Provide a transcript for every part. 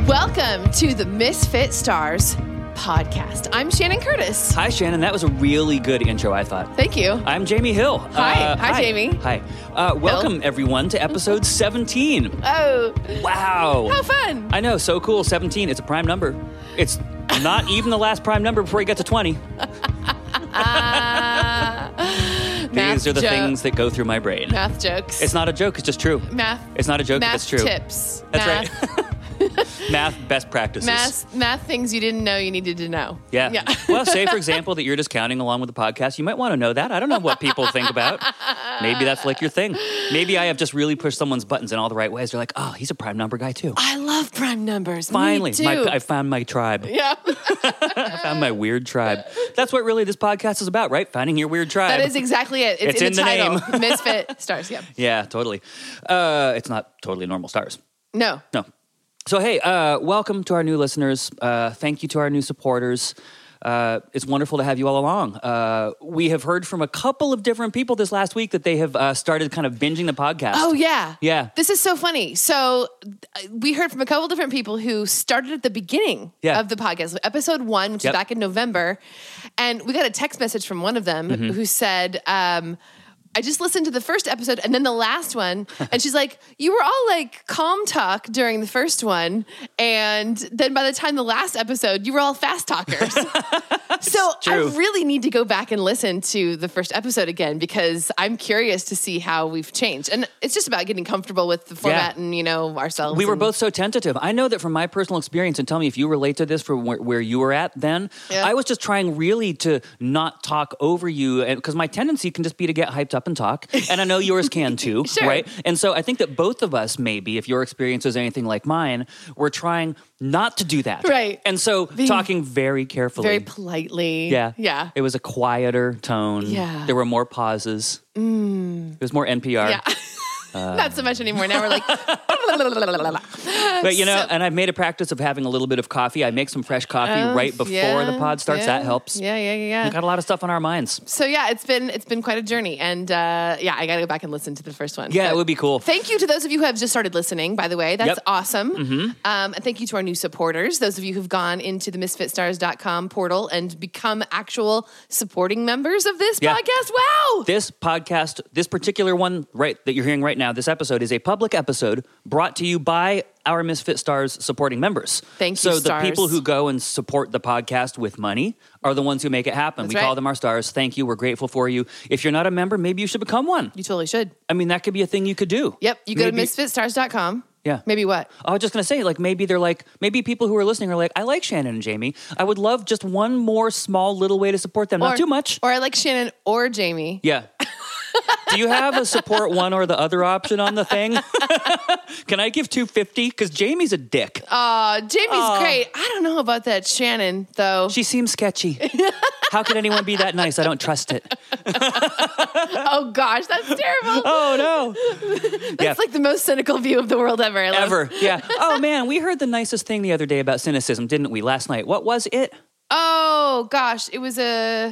Welcome to the Misfit Stars podcast. I'm Shannon Curtis. Hi, Shannon. That was a really good intro, I thought. Thank you. I'm Jamie Hill. Hi, Jamie. Hi. Welcome, everyone, to episode 17. Oh. Wow. How fun. I know, so cool. 17. It's a prime number. It's not even the last prime number before you get to 20. These are the things that go through my brain. Math jokes. It's not a joke. It's just true. Math. It's not a joke. It's true. Tips. That's right. Math best practices. Math things you didn't know you needed to know. Yeah. Well, say, for example, that you're just counting along with the podcast. You might want to know that. I don't know what people think about. Maybe that's like your thing. Maybe I have just really pushed someone's buttons in all the right ways. They're like, oh, he's a prime number guy, too. I love prime numbers. Finally, Me too. I found my tribe. Yeah. I found my weird tribe. That's what really this podcast is about, right? Finding your weird tribe. That is exactly it. It's in the title. Name. Misfit Stars, yeah. Yeah, totally. It's not totally normal stars. No. So, hey, welcome to our new listeners. Thank you to our new supporters. It's wonderful to have you all along. We have heard from a couple of different people this last week that they have started kind of binging the podcast. Oh, yeah. Yeah. This is so funny. So we heard from a couple different people who started at the beginning of the podcast, episode 1, which is back in November. And we got a text message from one of them who said, I just listened to the first episode and then the last one. And she's like, you were all like calm talk during the first one. And then by the time the last episode, you were all fast talkers. So true. I really need to go back and listen to the first episode again because I'm curious to see how we've changed. And it's just about getting comfortable with the format and, ourselves. We were both so tentative. I know that from my personal experience, and tell me if you relate to this from where you were at then, I was just trying really to not talk over you because my tendency can just be to get hyped up and talk. And I know yours can too, Sure. right? And so I think that both of us, maybe, if your experience is anything like mine, we're trying not to do that. Right. And so talking very carefully. Very politely. Yeah. Yeah. It was a quieter tone. Yeah. There were more pauses. It was more NPR. Yeah. Not so much anymore. Now we're like... But, and I've made a practice of having a little bit of coffee. I make some fresh coffee right before the pod starts. That helps. Yeah. We've got a lot of stuff on our minds. So, it's been quite a journey. And, I got to go back and listen to the first one. Yeah, it would be cool. Thank you to those of you who have just started listening, by the way. That's awesome. Mm-hmm. And thank you to our new supporters, those of you who've gone into the misfitstars.com portal and become actual supporting members of this podcast. Wow! This podcast, this particular one that you're hearing right now, this episode is a public episode brought to you by our Misfit Stars supporting members. Thank you, So stars. the people who go and support the podcast with money are the ones who make it happen. That's we right. call them our stars. Thank you. We're grateful for you. If you're not a member, maybe you should become one. You totally should. I mean, that could be a thing you could do. Yep. You go to misfitstars.com. Yeah. Maybe what? I was just going to say, maybe people who are listening are like, I like Shannon and Jamie. I would love just one more small little way to support them. Not too much. Or I like Shannon or Jamie. Yeah. Do you have a support one or the other option on the thing? Can I give $2.50? Because Jamie's a dick. Jamie's great. I don't know about that Shannon, though. She seems sketchy. How can anyone be that nice? I don't trust it. Oh, gosh, that's terrible. Oh, no. That's like the most cynical view of the world ever. Ever, yeah. Oh, man, we heard the nicest thing the other day about cynicism, didn't we, last night? What was it? Oh, gosh, it was a...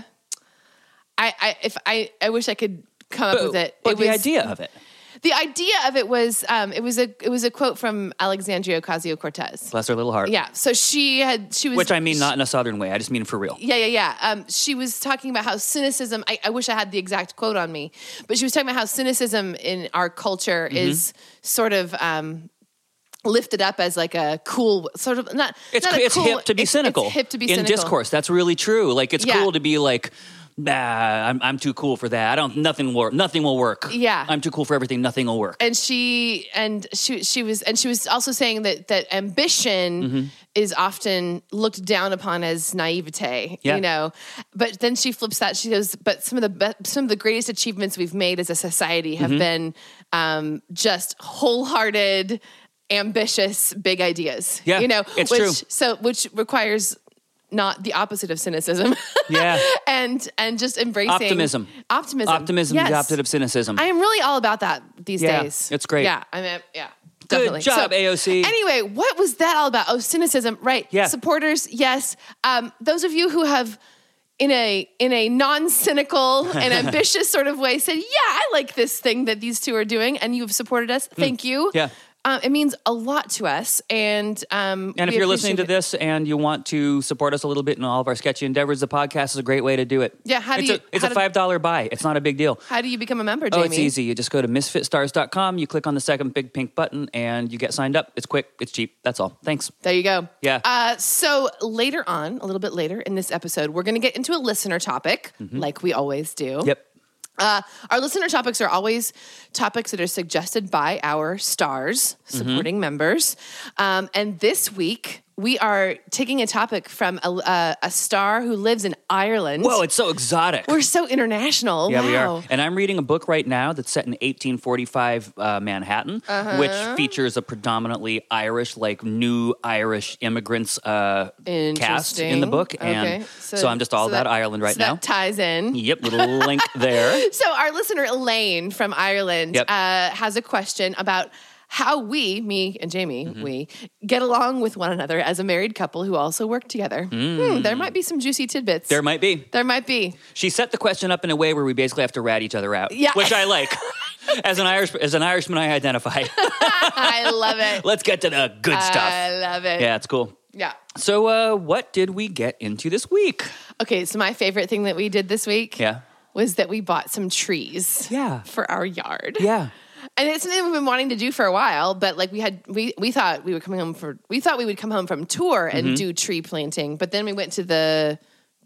I wish I could come up with it. But the idea of it. The idea of it was it was a quote from Alexandria Ocasio-Cortez. Bless her little heart. Yeah. So she was, which I mean not in a Southern way. I just mean for real. Yeah. She was talking about how cynicism. I wish I had the exact quote on me, but she was talking about how cynicism in our culture is sort of lifted up as like a cool sort of not. It's cool, hip to be cynical. It's hip to be in cynical. discourse. That's really true. Like it's cool to be like. Nah, I'm too cool for that. Nothing will work. Yeah. I'm too cool for everything. Nothing will work. And she was also saying that ambition is often looked down upon as naivete, But then she flips that. She goes, but some of the greatest achievements we've made as a society have been just wholehearted, ambitious, big ideas. Yeah, it's true. So which requires not the opposite of cynicism. Yeah. and just embracing optimism. Optimism yes. is the opposite of cynicism. I am really all about that these days. It's great. Yeah. Definitely. Good job, AOC. Anyway, what was that all about? Oh, cynicism. Right. Yeah. Supporters. Yes. Those of you who have in a non-cynical and ambitious sort of way said, yeah, I like this thing that these two are doing and you've supported us. Thank you. Yeah. It means a lot to us. And if you're listening to this and you want to support us a little bit in all of our sketchy endeavors, the podcast is a great way to do it. Yeah, it's a $5 buy. It's not a big deal. How do you become a member, Jamie? Oh, it's easy. You just go to misfitstars.com, you click on the second big pink button, and you get signed up. It's quick, it's cheap. That's all. Thanks. There you go. Yeah. So later on, a little bit later in this episode, we're going to get into a listener topic, like we always do. Yep. Our listener topics are always topics that are suggested by our stars, supporting members. And this week, we are taking a topic from a star who lives in Ireland. Whoa, it's so exotic. We're so international. Yeah, wow. we are. And I'm reading a book right now that's set in 1845 Manhattan, which features a predominantly Irish, like new Irish immigrants cast in the book. And so I'm just all about Ireland right now. That ties in. Yep, little link there. So our listener, Elaine from Ireland, has a question about how we, me and Jamie, we get along with one another as a married couple who also work together. There might be some juicy tidbits. There might be. There might be. She set the question up in a way where we basically have to rat each other out, yeah. which I like. As an Irishman, I identify. I love it. Let's get to the good stuff. I love it. Yeah, it's cool. Yeah. So what did we get into this week? Okay, so my favorite thing that we did this week was that we bought some trees for our yard. Yeah. And it's something we've been wanting to do for a while, but like we thought we would come home from tour and do tree planting, but then we went to the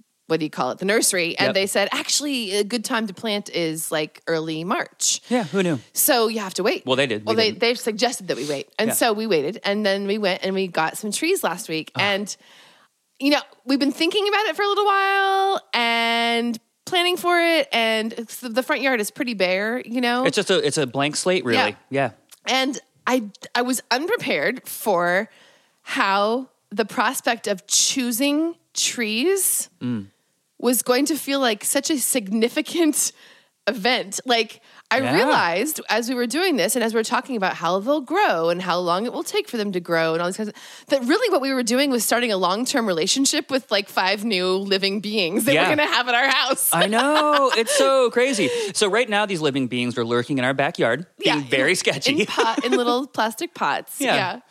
nursery, and they said actually a good time to plant is like early March. Yeah, who knew? So you have to wait. Well, they did. Well, they suggested that we wait, and so we waited, and then we went and we got some trees last week, and we've been thinking about it for a little while and planning for it, and the front yard is pretty bare, It's just it's a blank slate, really. Yeah. And I was unprepared for how the prospect of choosing trees was going to feel like such a significant event. Like I realized as we were doing this and as we were talking about how they'll grow and how long it will take for them to grow and all these kinds of, that really what we were doing was starting a long-term relationship with like 5 new living beings that we're going to have at our house. I know. It's so crazy. So right now these living beings are lurking in our backyard, being very sketchy. In little plastic pots. Yeah.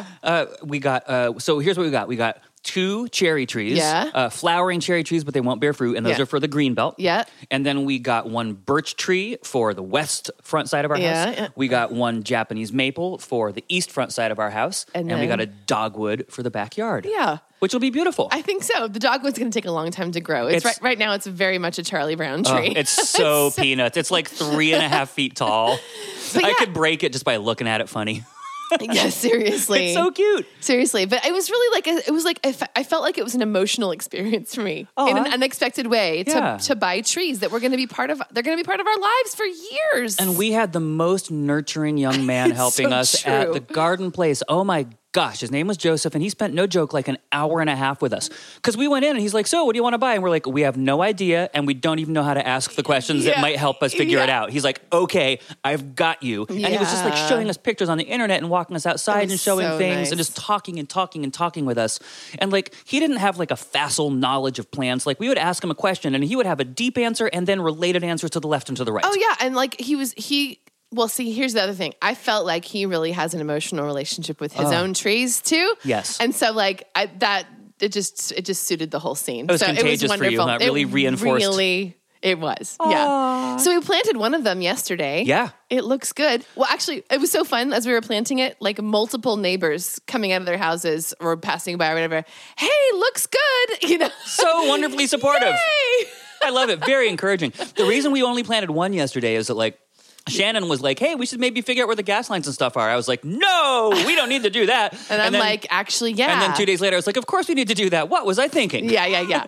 We got, so here's what we got. We got 2 cherry trees, flowering cherry trees, but they won't bear fruit, and those are for the green belt. Yeah. And then we got 1 birch tree for the west front side of our house. Yeah. We got 1 Japanese maple for the east front side of our house. And we got a dogwood for the backyard. Yeah. Which will be beautiful. I think so. The dogwood's going to take a long time to grow. It's right now it's very much a Charlie Brown tree. It's so peanuts. It's like 3.5 feet tall. I could break it just by looking at it funny. Yeah, seriously. It's so cute. Seriously. But it was really I felt like it was an emotional experience for me in an unexpected way to buy trees that they're going to be part of our lives for years. And we had the most nurturing young man helping us at the garden place. Oh my gosh, his name was Joseph, and he spent, no joke, like an hour and a half with us. Because we went in and he's like, so what do you want to buy? And we're like, we have no idea, and we don't even know how to ask the questions that might help us figure it out. He's like, okay, I've got you. And he was just like showing us pictures on the internet and walking us outside and showing things and just talking and talking and talking with us. And like, he didn't have like a facile knowledge of plants. Like we would ask him a question and he would have a deep answer and then related answers to the left and to the right. Oh yeah, and like well, see, here's the other thing. I felt like he really has an emotional relationship with his own trees too. Yes. And so like it just suited the whole scene. It was contagious for you, not really reinforced. It was. Aww. Yeah. So we planted one of them yesterday. Yeah. It looks good. Well, actually, it was so fun as we were planting it, like multiple neighbors coming out of their houses or passing by or whatever. Hey, looks good. So wonderfully supportive. Yay! I love it. Very encouraging. The reason we only planted one yesterday is that like, Shannon was like, hey, we should maybe figure out where the gas lines and stuff are. I was like, no, we don't need to do that. And I'm like, actually, yeah. And then 2 days later, I was like, of course we need to do that. What was I thinking? Yeah.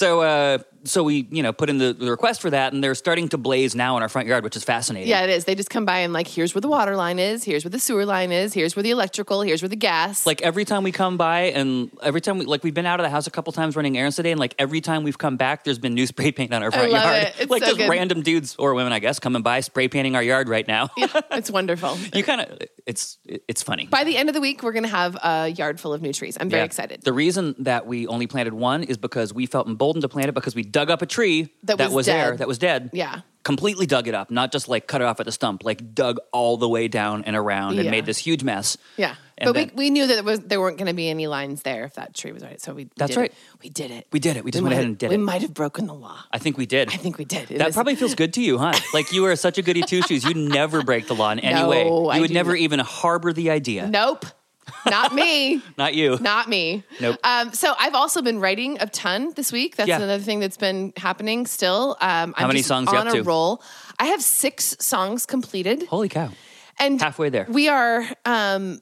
So we, put in the request for that, and they're starting to blaze now in our front yard, which is fascinating. Yeah, it is. They just come by and like, here's where the water line is, here's where the sewer line is, here's where the electrical, here's where the gas. Like every time we come by, and every time we've been out of the house a couple times running errands today, and like every time we've come back, there's been new spray paint on our front yard. It. It's like so just good. Random dudes or women, I guess, coming by spray painting our yard right now. Yeah, it's wonderful. It's funny. By the end of the week, we're going to have a yard full of new trees. I'm very excited. The reason that we only planted one is because we felt emboldened to plant it because we dug up a tree that was dead. there, that was dead. Yeah. completely dug it up, not just like cut it off at the stump, like dug all the way down and around and made this huge mess. Yeah. And but we knew that there weren't going to be any lines there if that tree was right. So we did it. We did it. We did it. We just went ahead and did it. We might have broken the law. I think we did. I think we did. That probably feels good to you, huh? Like you are such a goody two-shoes. You'd never break the law in any way. You would never even harbor the idea. Nope. Not me. Not you. Not me. Nope. So I've also been writing a ton this week. That's another thing that's been happening still. How many songs you up to? On a roll. I have 6 songs completed. Holy cow. And halfway there. We're at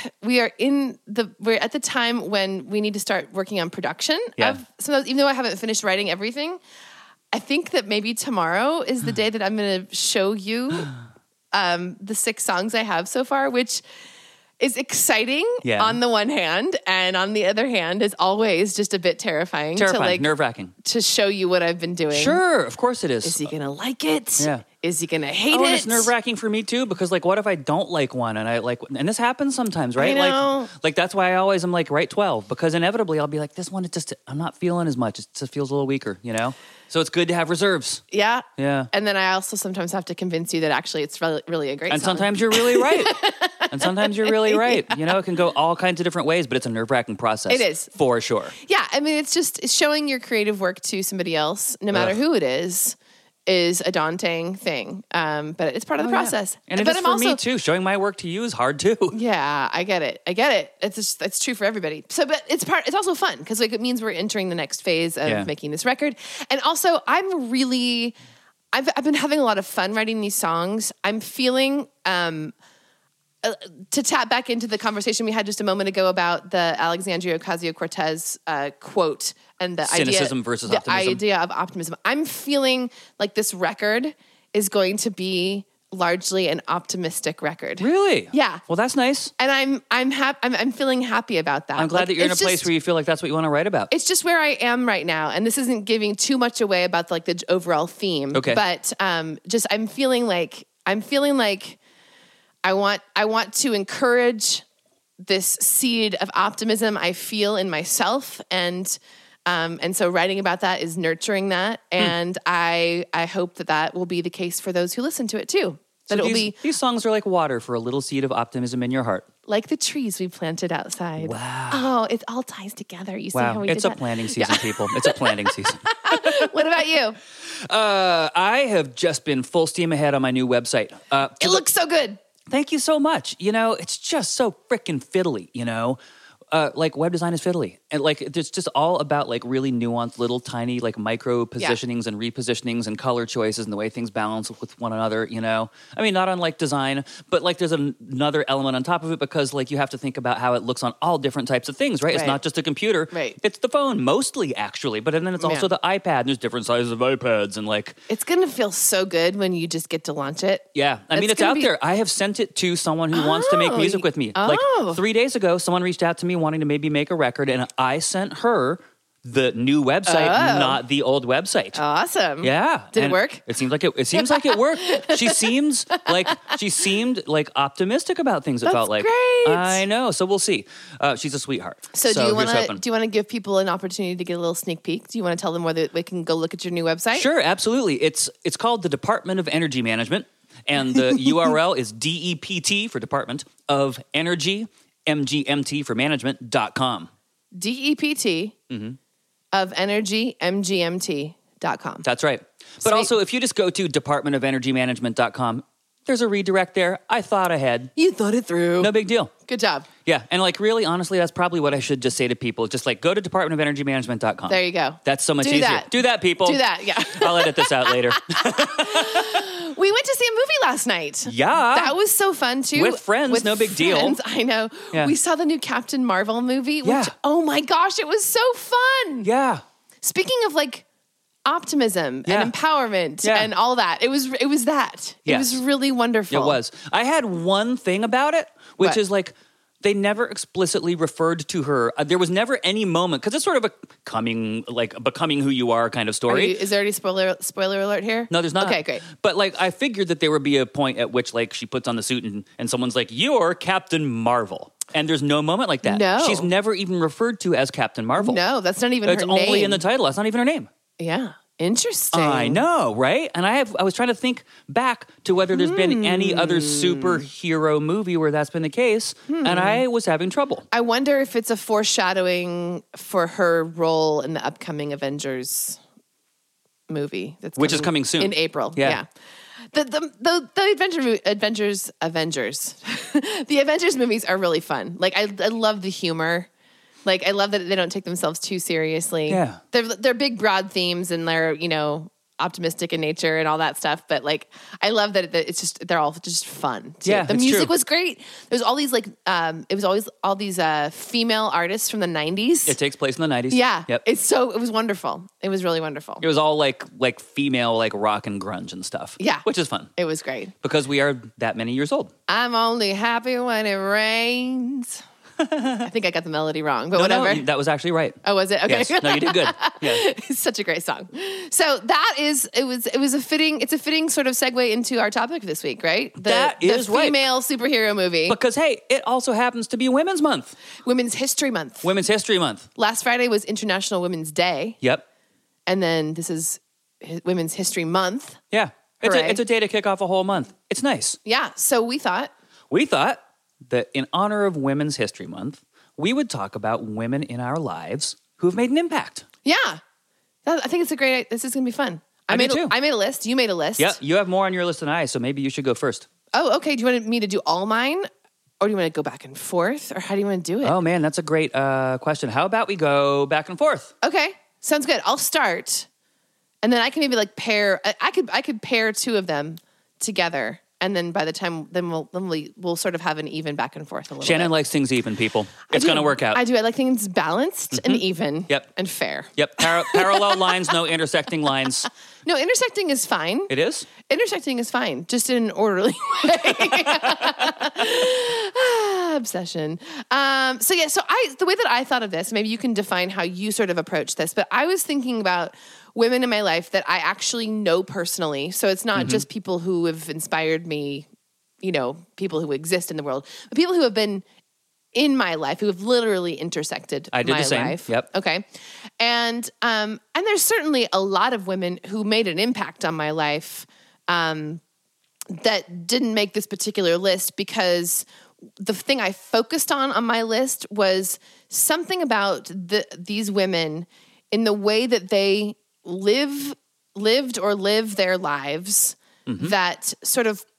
the time when we need to start working on production of some of those, even though I haven't finished writing everything. I think that maybe tomorrow is the day that I'm going to show you the 6 songs I have so far, which is exciting on the one hand, and on the other hand is always just a bit terrifying. Nerve-wracking. To show you what I've been doing. Sure, of course it is. Is he going to like it? Yeah. Is he going to hate it? And it's nerve-wracking for me too, because like, what if I don't like one and this happens sometimes, right? I know. Like that's why I always am like, write 12, because inevitably I'll be like, this one, I'm not feeling as much. It just feels a little weaker, you know? So it's good to have reserves. Yeah. Yeah. And then I also sometimes have to convince you that actually it's really a great song. And sometimes you're really right. You know, it can go all kinds of different ways, but it's a nerve-wracking process. It is. For sure. Yeah. I mean, it's showing your creative work to somebody else, no matter who it is a daunting thing. But it's part of the process. Yeah. And it is for me too. Showing my work to you is hard too. Yeah, I get it. It's true for everybody. So, but it's also fun because like it means we're entering the next phase of making this record. And also I've been having a lot of fun writing these songs. I'm feeling, to tap back into the conversation we had just a moment ago about the Alexandria Ocasio-Cortez quote and the cynicism versus optimism. The idea of optimism. I'm feeling like this record is going to be largely an optimistic record. Really? Yeah. Well, that's nice. And I'm feeling happy about that. I'm glad that you're in a place where you feel like that's what you want to write about. It's just where I am right now, and this isn't giving too much away about like the overall theme. Okay. But I'm feeling like I want to encourage this seed of optimism I feel in myself, and so writing about that is nurturing that, and I hope that will be the case for those who listen to it too. That These songs are like water for a little seed of optimism in your heart, like the trees we planted outside. Wow! Oh, it all ties together. You see how we did that? It's a planting season, people. It's a planting season. What about you? I have just been full steam ahead on my new website. It looks so good. Thank you so much. You know, it's just so freaking fiddly, you know? Like web design is fiddly. And like, it's just all about like really nuanced little tiny like micro positionings and repositionings and color choices and the way things balance with one another, you know? I mean, not unlike design, but like there's another element on top of it because like you have to think about how it looks on all different types of things, right? It's not just a computer. Right. It's the phone mostly actually, but then it's also the iPad and there's different sizes of iPads and like. It's going to feel so good when you just get to launch it. Yeah. I mean, it's out there. I have sent it to someone who wants to make music with me. Like 3 days ago, someone reached out to me wanting to maybe make a record, and I sent her the new website, not the old website. Awesome. Yeah. Did it work? It seems like it worked. She seemed like optimistic about things. It felt like great. I know. So we'll see. She's a sweetheart. So do you want to give people an opportunity to get a little sneak peek? Do you want to tell them where they can go look at your new website? Sure, absolutely. It's called the Department of Energy Management, and the URL is DEPT for Department of Energy, MGMT for Management.com. DEPT of Energy, MGMT.com. That's right. But also, if you just go to departmentofenergymanagement.com, there's a redirect there. I thought ahead. You thought it through. No big deal. Good job. Yeah. And like really, honestly, that's probably what I should just say to people. Just like go to departmentofenergymanagement.com. There you go. That's so much easier. Do that, people. Do that, yeah. I'll edit this out later. We went to see a movie last night. Yeah. That was so fun, too. With friends, no big deal. I know. Yeah. We saw the new Captain Marvel movie, which, oh my gosh, it was so fun. Yeah. Speaking of like optimism and empowerment and all that, it was that. Yes. It was really wonderful. It was. I had one thing about it, which is like, they never explicitly referred to her. There was never any moment, because it's sort of a becoming who you are kind of story. Is there any spoiler alert here? No, there's not. Okay, great. But like, I figured that there would be a point at which like she puts on the suit and someone's like, "You're Captain Marvel." And there's no moment like that. No. She's never even referred to as Captain Marvel. No, that's not even her name. It's only in the title. That's not even her name. Yeah. Interesting. I know, right? And I was trying to think back to whether there's been any other superhero movie where that's been the case, and I was having trouble. I wonder if it's a foreshadowing for her role in the upcoming Avengers movie, which is coming soon in April. Yeah. The Avengers, the Avengers movies are really fun. Like I love the humor. Like I love that they don't take themselves too seriously. Yeah, they're big, broad themes, and they're optimistic in nature and all that stuff. But like I love that it's just they're all just fun. Too. Yeah, the music was great. There's all these it was always all these female artists from the 90s. It takes place in the 90s. Yeah, yep. It was wonderful. It was really wonderful. It was all like female rock and grunge and stuff. Yeah, which is fun. It was great because we are that many years old. I'm only happy when it rains. I think I got the melody wrong, but whatever. No, that was actually right. Oh, was it? Okay. Yes. No, you did good. Yeah. It's such a great song. So it's a fitting sort of segue into our topic this week, right? The female superhero movie. Because hey, it also happens to be Women's Month. Women's History Month. Women's History Month. Last Friday was International Women's Day. Yep. And then this is Women's History Month. Yeah. It's a day to kick off a whole month. It's nice. Yeah. So we thought that in honor of Women's History Month, we would talk about women in our lives who have made an impact. Yeah. I think this is going to be fun. I made a list. You made a list. Yeah, you have more on your list than I, so maybe you should go first. Oh, okay. Do you want me to do all mine? Or do you want to go back and forth? Or how do you want to do it? Oh, man, that's a great question. How about we go back and forth? Okay. Sounds good. I'll start. And then I can maybe pair. I could pair two of them together. And then by the time, we'll sort of have an even back and forth a little Shannon bit. likes things even, people. It's going to work out. I do. I like things balanced and even. Yep. And fair. Yep. Parallel lines, no intersecting lines. No, intersecting is fine. It is? Intersecting is fine, just in an orderly way. Obsession. So the way that I thought of this, maybe you can define how you sort of approach this, but I was thinking about women in my life that I actually know personally. So it's not just people who have inspired me, people who exist in the world, but people who have been in my life, who have literally intersected my life. I did the same. Yep. Okay. And there's certainly a lot of women who made an impact on my life that didn't make this particular list because the thing I focused on my list was something about these women in the way that they lived or live their lives that sort of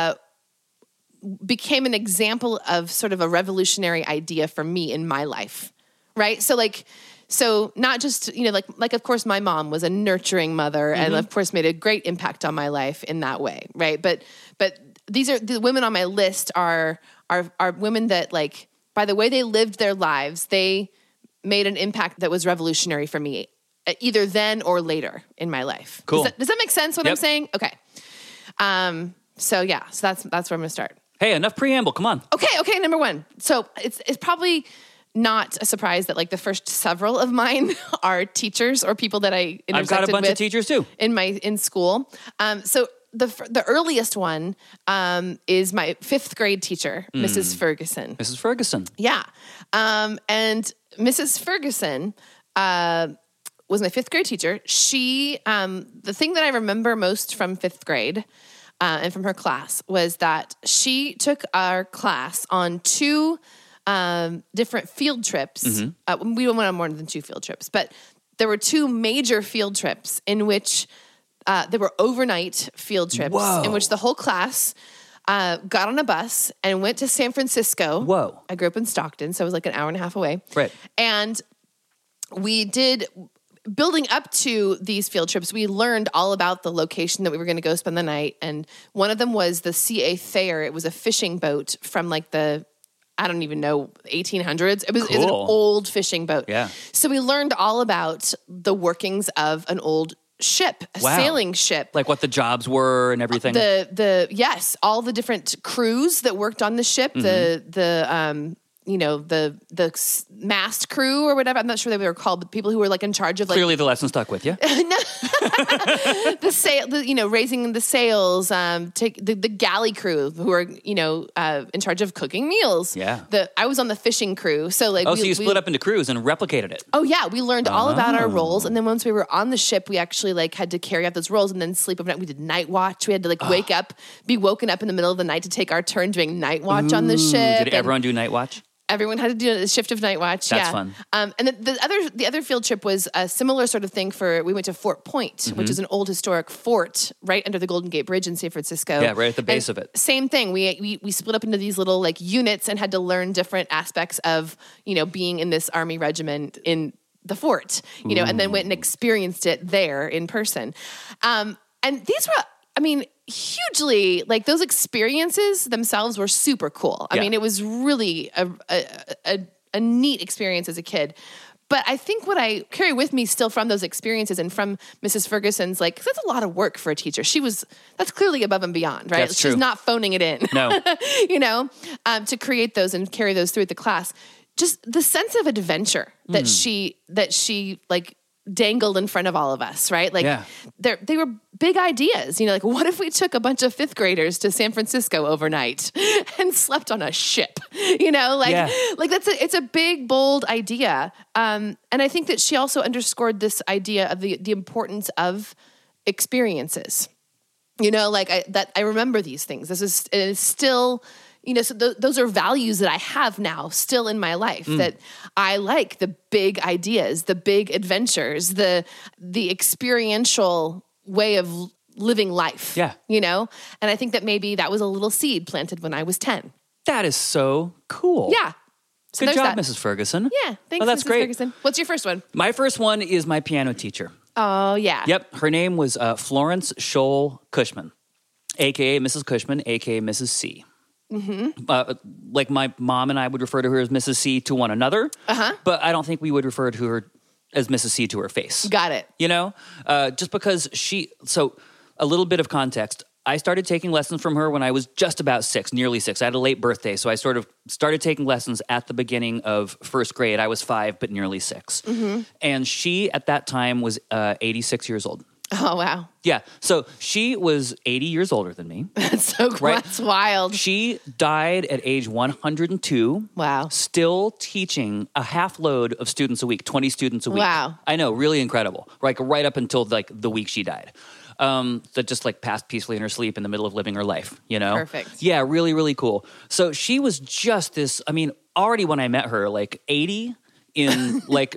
became an example of sort of a revolutionary idea for me in my life, right? So not just, of course my mom was a nurturing mother and of course made a great impact on my life in that way, right? But these are the women on my list are women that by the way they lived their lives, they made an impact that was revolutionary for me either then or later in my life. Cool. Does that make sense what I'm saying? Okay. So that's where I'm going to start. Hey, enough preamble. Come on. Okay. Number one. So it's probably not a surprise that the first several of mine are teachers or people that I intersected with. I've got a bunch of teachers too in school. So the earliest one is my 5th grade teacher, Mrs. Ferguson. Mrs. Ferguson. Yeah. And Mrs. Ferguson was my 5th grade teacher. She, the thing that I remember most from 5th grade and from her class was that she took our class on 2 different field trips. We went on more than 2 field trips, but there were 2 major field trips in which there were overnight field trips in which the whole class got on a bus and went to San Francisco. Whoa. I grew up in Stockton, so it was an hour and a half away. Right. And we did... Building up to these field trips, we learned all about the location that we were going to go spend the night. And one of them was the C.A. Thayer. It was a fishing boat from the, I don't even know, 1800s. It was an old fishing boat. Yeah. So we learned all about the workings of an old ship, a sailing ship. Like what the jobs were and everything. Yes, all the different crews that worked on the ship, the mast crew or whatever. I'm not sure they were called, but people who were like in charge of like. Clearly the lesson stuck with you. The sail, raising the sails, take the galley crew who are, in charge of cooking meals. Yeah. I was on the fishing crew. So like, so you split up into crews and replicated it. Oh yeah. We learned all about our roles. And then once we were on the ship, we actually like had to carry out those roles and then sleep overnight. We did night watch. We had to like be woken up in the middle of the night to take our turn doing night watch on the ship. Did everyone do night watch? Everyone had to do a shift of night watch. That's fun. And the other field trip was a similar sort of thing we went to Fort Point, which is an old historic fort right under the Golden Gate Bridge in San Francisco. Yeah, right at the base of it. Same thing. We split up into these little like units and had to learn different aspects of, being in this Army regiment in the fort, and then went and experienced it there in person. And these were, hugely, like those experiences themselves were super cool. I mean, it was really a neat experience as a kid. But I think what I carry with me still from those experiences and from Mrs. Ferguson's, like, 'cause that's a lot of work for a teacher. That's clearly above and beyond, right? That's true. She's not phoning it in. No. To create those and carry those through the class. Just the sense of adventure that she like dangled in front of all of us, right? Like they were big ideas, like what if we took a bunch of fifth graders to San Francisco overnight and slept on a ship, like it's a big, bold idea. And I think that she also underscored this idea of the importance of experiences, I remember these things. It is still, so those are values that I have now still in my life, that I like the big ideas, the big adventures, the experiential way of living life. Yeah. And I think that maybe that was a little seed planted when I was 10. That is so cool. Yeah. So good job, Mrs. Ferguson. Yeah. Thanks, that's Mrs. great. Ferguson. What's your first one? My first one is my piano teacher. Oh, yeah. Yep. Her name was Florence Scholl Cushman, a.k.a. Mrs. Cushman, a.k.a. Mrs. C. Mm-hmm. Like my mom and I would refer to her as Mrs. C to one another, but I don't think we would refer to her as Mrs. C to her face. Got it. Just because so a little bit of context. I started taking lessons from her when I was just about 6, nearly 6. I had a late birthday, so I sort of started taking lessons at the beginning of first grade. I was 5, but nearly 6. Mm-hmm. And she, at that time, was 86 years old. Oh, wow. Yeah. So she was 80 years older than me. That's so cool. Right? That's wild. She died at age 102. Wow. Still teaching a half load of students a week, 20 students a week. Wow. I know, really incredible. Like right up until like the week she died. That just like passed peacefully in her sleep in the middle of living her life, Perfect. Yeah, really, really cool. So she was just this, already when I met her, like 80 in like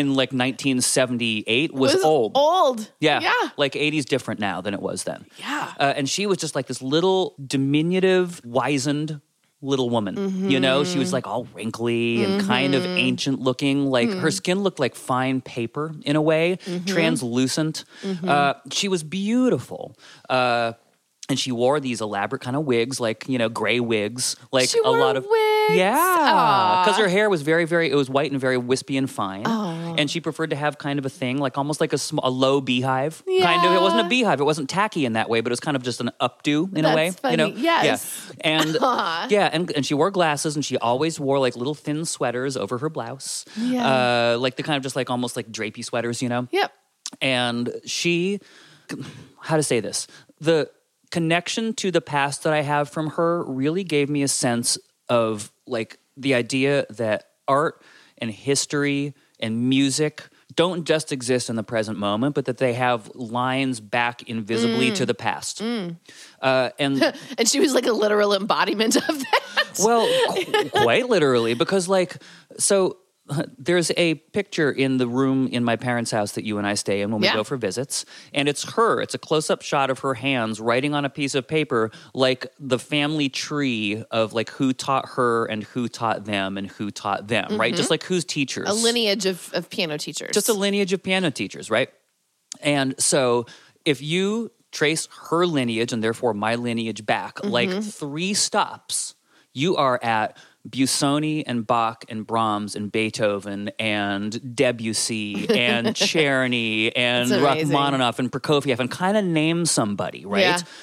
1978 was old. Old. Yeah. Like 80's different now than it was then. Yeah. And she was just like this little diminutive, wizened little woman. Mm-hmm. She was like all wrinkly and kind of ancient looking. Like her skin looked like fine paper in a way, translucent. She was beautiful. And she wore these elaborate kind of wigs, like, gray wigs. Like she wore a lot of wigs? Yeah. Because her hair was it was white and very wispy and fine. Aww. And she preferred to have kind of a thing, like almost like a low beehive. Yeah. Kind of. It wasn't a beehive. It wasn't tacky in that way, but it was kind of just an updo in a way. Funny. Yes. Yeah. And she wore glasses, and she always wore like little thin sweaters over her blouse. Yeah. Like the kind of just like almost like drapey sweaters, Yep. And how to say this? The connection to the past that I have from her really gave me a sense of like the idea that art and history and music don't just exist in the present moment, but that they have lines back invisibly to the past. And and she was like a literal embodiment of that. Well, quite literally, because there's a picture in the room in my parents' house that you and I stay in when we go for visits, and it's her. It's a close-up shot of her hands writing on a piece of paper, like the family tree of like who taught her and who taught them and who taught them, right? Just like who's teachers. A lineage of piano teachers. Just a lineage of piano teachers, right? And so if you trace her lineage and therefore my lineage back, like 3 stops, you are at Busoni and Bach and Brahms and Beethoven and Debussy and Czerny and Rachmaninoff and Prokofiev and kind of name somebody, right?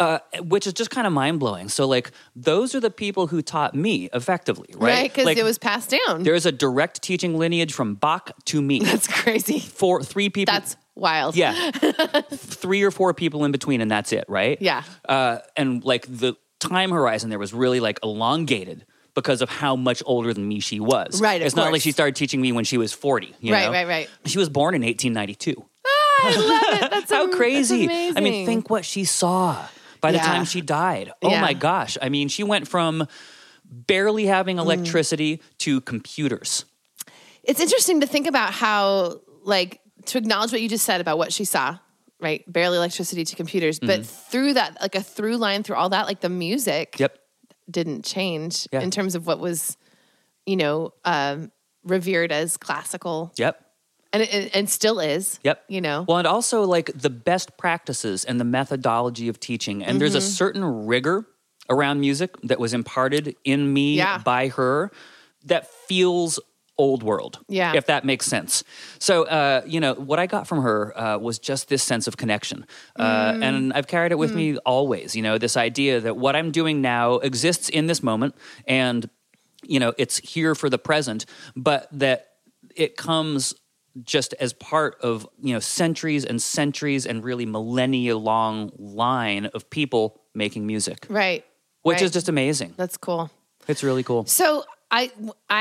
which is just kind of mind-blowing. So, like, those are the people who taught me effectively, right? Right, because like, it was passed down. There's a direct teaching lineage from Bach to me. That's crazy. Three people. That's wild. Yeah. 3 or 4 people in between, and that's it, right? Yeah. And, like, the time horizon there was really, like, elongated because of how much older than me she was. Right, It's not like she started teaching me when she was 40, you know? Right. She was born in 1892. I love it. That's how crazy. That's amazing. I mean, think what she saw by the time she died. Oh my gosh. I mean, she went from barely having electricity to computers. It's interesting to think about how, like, to acknowledge what you just said about what she saw, right? Barely electricity to computers. But through that, like a through line through all that, like the music didn't change in terms of what was, you know, revered as classical. And still is. You know? Well, and also like the best practices and the methodology of teaching. And there's a certain rigor around music that was imparted in me by her that feels old world. If that makes sense. So, you know, what I got from her was just this sense of connection. And I've carried it with me always, you know, this idea that what I'm doing now exists in this moment and, you know, it's here for the present, but that it comes just as part of, you know, centuries and really millennia long line of people making music. Right. Which is just amazing. That's cool. It's really cool. So I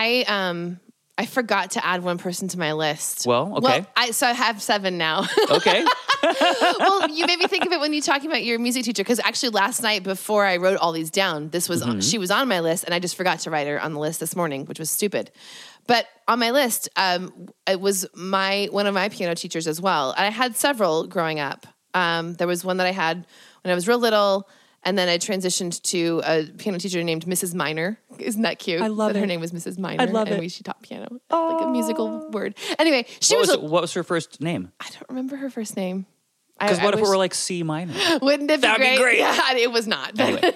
forgot to add one person to my list. Well, okay. So I have 7 now. Okay. Well, you made me think of it when you're talking about your music teacher, because actually last night before I wrote all these down, this was she was on my list, and I just forgot to write her on the list this morning, which was stupid. But on my list, it was one of my piano teachers as well. And I had several growing up. There was one that I had when I was real little, and then I transitioned to a piano teacher named Mrs. Minor. Isn't that cute? I love it. Her name was Mrs. Minor. I love it. And she taught piano, like a musical word. Anyway, what was her first name? I don't remember her first name. Because what if it were like C minor? Wouldn't it be That'd great? be great. Yeah, it was not. Anyway.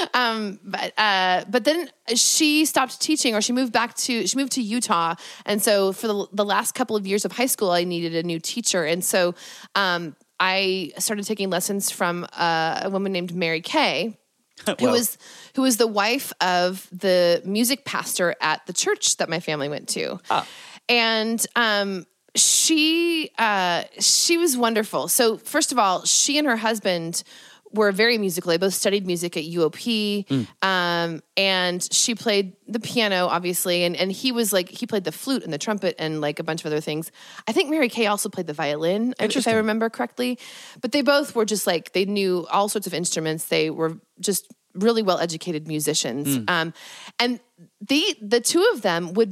But then she stopped teaching, or she moved to Utah. And so for the last couple of years of high school, I needed a new teacher. And so I started taking lessons from a woman named Mary Kay, who was the wife of the music pastor at the church that my family went to. And she was wonderful. So first of all, she and her husband were very musical. They both studied music at UOP. And she played the piano, obviously. And he played the flute and the trumpet and like a bunch of other things. I think Mary Kay also played the violin, if I remember correctly. But they both were just like, they knew all sorts of instruments. They were just really well-educated musicians. And the two of them would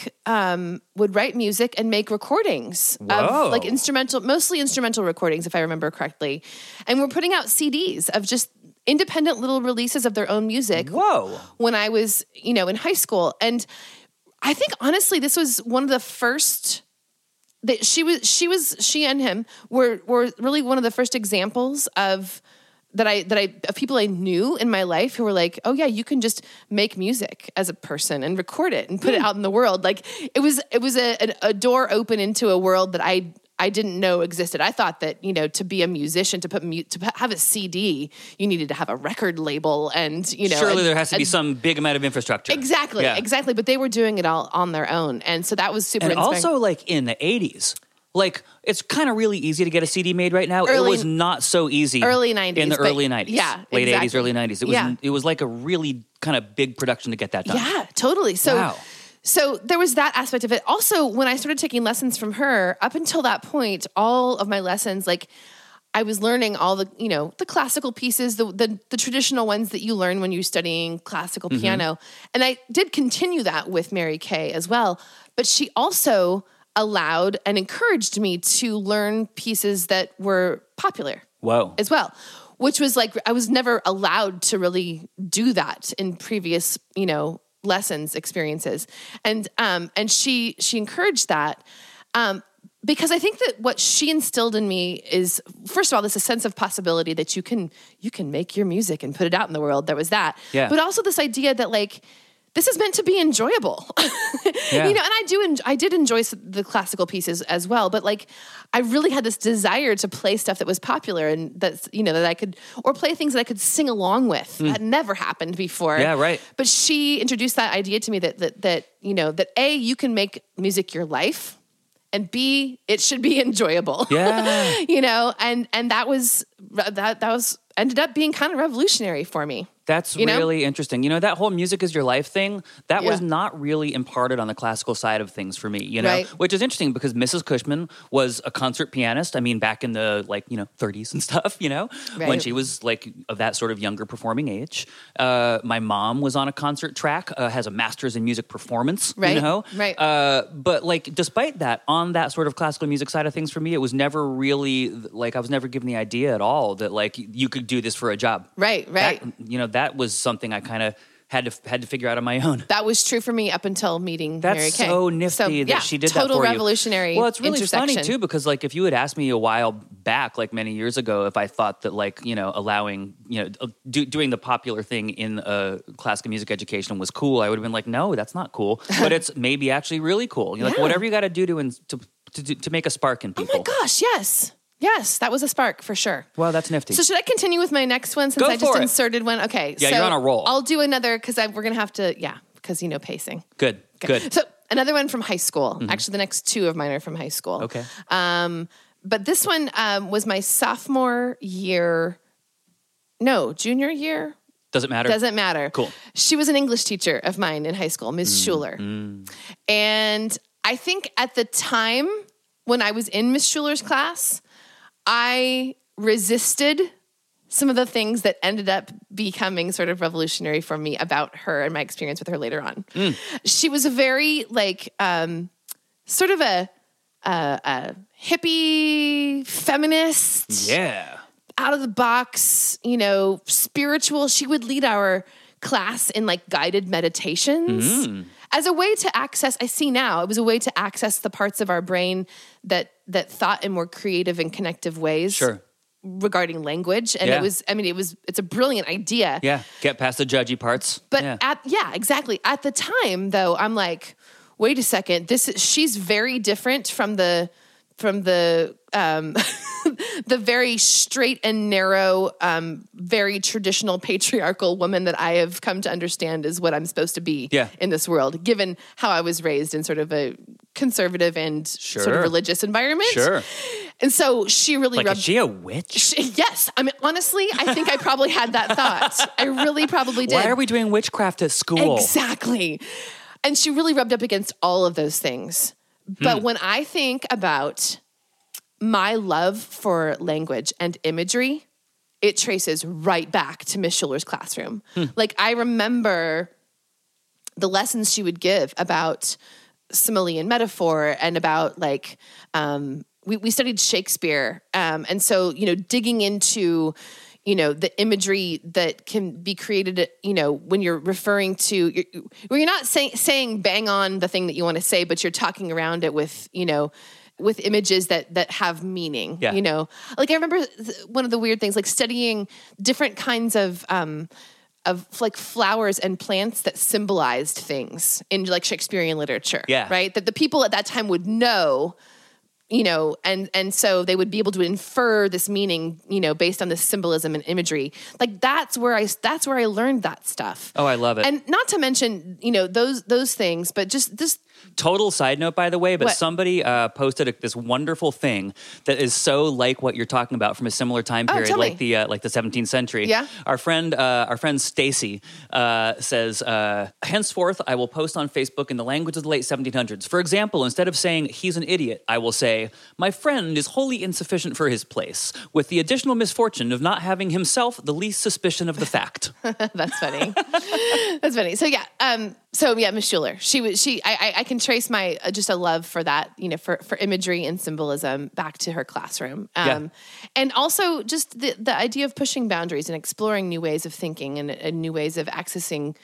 write music and make recordings of like mostly instrumental recordings, if I remember correctly. And we're putting out CDs of just independent little releases of their own music. When I was, you know, in high school. And I think honestly, this was one of the first that she and him were really one of the first examples of people I knew in my life who were like, oh yeah, you can just make music as a person and record it and put it out in the world. Like it was a door open into a world that I didn't know existed. I thought that, you know, to be a musician, to have a CD, you needed to have a record label and, you know. Surely there has to be some big amount of infrastructure. Exactly. But they were doing it all on their own. And so that was super inspiring. And also like in the 80s. Like, it's kind of really easy to get a CD made right now. It was not so easy. Early 90s. In the early 90s. Yeah, late exactly. 80s, early 90s. It was like a really kind of big production to get that done. Yeah, totally. So, wow. So there was that aspect of it. Also, when I started taking lessons from her, up until that point, all of my lessons, like, I was learning all the, you know, the classical pieces, the traditional ones that you learn when you're studying classical piano. And I did continue that with Mary Kay as well. But she also allowed and encouraged me to learn pieces that were popular as well, which was like, I was never allowed to really do that in previous, you know, lessons, experiences. And she encouraged that, because I think that what she instilled in me is, first of all, this a sense of possibility that you can make your music and put it out in the world. There was that. Yeah. But also this idea that like, this is meant to be enjoyable. Yeah. You know, and I did enjoy the classical pieces as well, but like I really had this desire to play stuff that was popular and that's, you know, that I could, or play things that I could sing along with. That never happened before. Yeah, right. But she introduced that idea to me that you know, that A, you can make music your life, and B, it should be enjoyable. Yeah. You know, and that was ended up being kind of revolutionary for me. That's really interesting. You know, that whole music is your life thing, that was not really imparted on the classical side of things for me, you know, which is interesting because Mrs. Cushman was a concert pianist. I mean, back in the 30s and stuff, you know, when she was like of that sort of younger performing age. My mom was on a concert track, has a master's in music performance, you know. Right. But like, despite that, on that sort of classical music side of things for me, it was never really like, I was never given the idea at all that like you could do this for a job. Right. That was something I kind of had to figure out on my own. That was true for me up until meeting Mary Kay. That's so nifty that she did that for you. Total revolutionary. Well, it's really funny too because like if you had asked me a while back, like many years ago, if I thought that like allowing doing the popular thing in classical music education was cool, I would have been like, no, that's not cool. But it's maybe actually really cool. Like whatever you got to do to make a spark in people. Oh my gosh, yes. Yes, that was a spark for sure. Well, that's nifty. So should I continue with my next one since I just inserted one? Okay. Yeah, you're on a roll. I'll do another because we're going to have to, because pacing. Good. So another one from high school. Mm-hmm. Actually, the next two of mine are from high school. Okay. But this one was my sophomore year. No, junior year. Doesn't matter. Doesn't matter. Cool. She was an English teacher of mine in high school, Ms. Schuler. And I think at the time when I was in Ms. Schuler's class, I resisted some of the things that ended up becoming sort of revolutionary for me about her and my experience with her later on. She was a very sort of a hippie feminist. Yeah. Out of the box, spiritual. She would lead our class in like guided meditations as a way to access, I see now, it was a way to access the parts of our brain that thought in more creative and connective ways. Sure. Regarding language. And it's a brilliant idea. Yeah. Get past the judgy parts. But exactly. At the time though, I'm like, wait a second, she's very different from the the very straight and narrow, very traditional patriarchal woman that I have come to understand is what I'm supposed to be in this world, given how I was raised in sort of a conservative and sort of religious environment. Sure. And so she really is she a witch? Yes. I mean, honestly, I think I probably had that thought. I really probably did. Why are we doing witchcraft at school? Exactly. And she really rubbed up against all of those things. But when I think about my love for language and imagery, it traces right back to Miss Schuler's classroom. Like I remember the lessons she would give about simile and metaphor and about like, we studied Shakespeare. And so, digging into, the imagery that can be created, when you're referring to, when you're not saying bang on the thing that you want to say, but you're talking around it with, with images that have meaning, like I remember one of the weird things, like studying different kinds of like flowers and plants that symbolized things in like Shakespearean literature, right? That the people at that time would know, and so they would be able to infer this meaning, based on this symbolism and imagery. Like that's where I learned that stuff. Oh, I love it. And not to mention, those things, but just this. Total side note, by the way, but somebody posted this wonderful thing that is so like what you're talking about from a similar time period, like the 17th century. Yeah. Our friend Stacy says, henceforth, I will post on Facebook in the language of the late 1700s. For example, instead of saying he's an idiot, I will say, my friend is wholly insufficient for his place, with the additional misfortune of not having himself the least suspicion of the fact. That's funny. That's funny. So Miss Schuler, I can trace my just a love for that, for imagery and symbolism back to her classroom. And also just the idea of pushing boundaries and exploring new ways of thinking and new ways of accessing,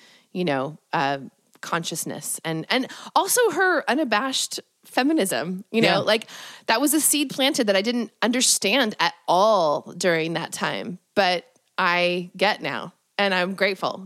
consciousness and also her unabashed feminism, like that was a seed planted that I didn't understand at all during that time, but I get now. And I'm grateful that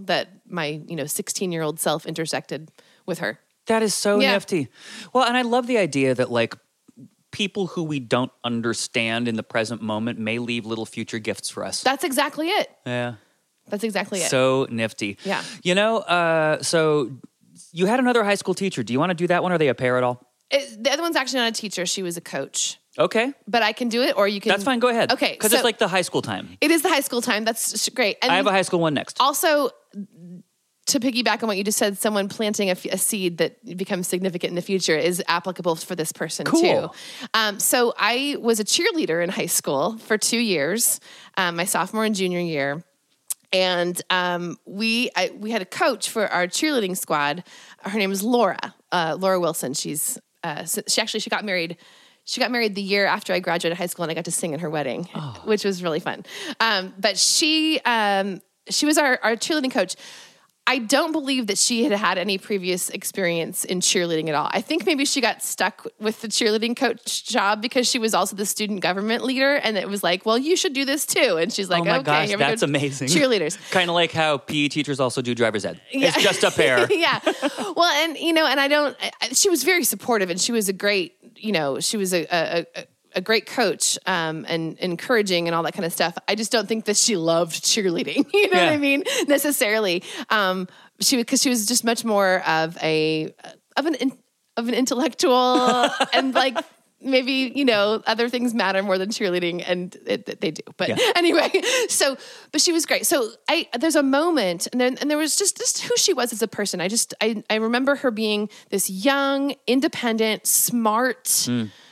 my 16-year-old self intersected with her. That is so nifty. Well, and I love the idea that like people who we don't understand in the present moment may leave little future gifts for us. That's exactly it. Yeah. That's exactly it. So nifty. Yeah. So you had another high school teacher. Do you want to do that one? Are they a pair at all? The other one's actually not a teacher. She was a coach. Okay. But I can do it, or you can... That's fine. Go ahead. Okay. Because it's like the high school time. It is the high school time. That's great. And I have a high school one next. Also, to piggyback on what you just said, someone planting a seed that becomes significant in the future is applicable for this person too. So I was a cheerleader in high school for 2 years, my sophomore and junior year. And we had a coach for our cheerleading squad. Her name is Laura Wilson. She got married. She got married the year after I graduated high school, and I got to sing at her wedding, which was really fun. But she was our cheerleading coach. I don't believe that she had any previous experience in cheerleading at all. I think maybe she got stuck with the cheerleading coach job because she was also the student government leader, and it was like, well, you should do this too. And she's like, oh my okay, gosh, here we that's go. amazing. Cheerleaders. Kind of like how PE teachers also do driver's ed. Yeah. It's just a pair. Yeah. Well, and she was very supportive, and she was a great, she was a great coach and encouraging and all that kind of stuff. I just don't think that she loved cheerleading. You know what I mean? Necessarily. Because she was just much more of an intellectual and like maybe, other things matter more than cheerleading, and they do. But anyway, but she was great. So there's a moment, and there was just who she was as a person. I remember her being this young, independent, smart,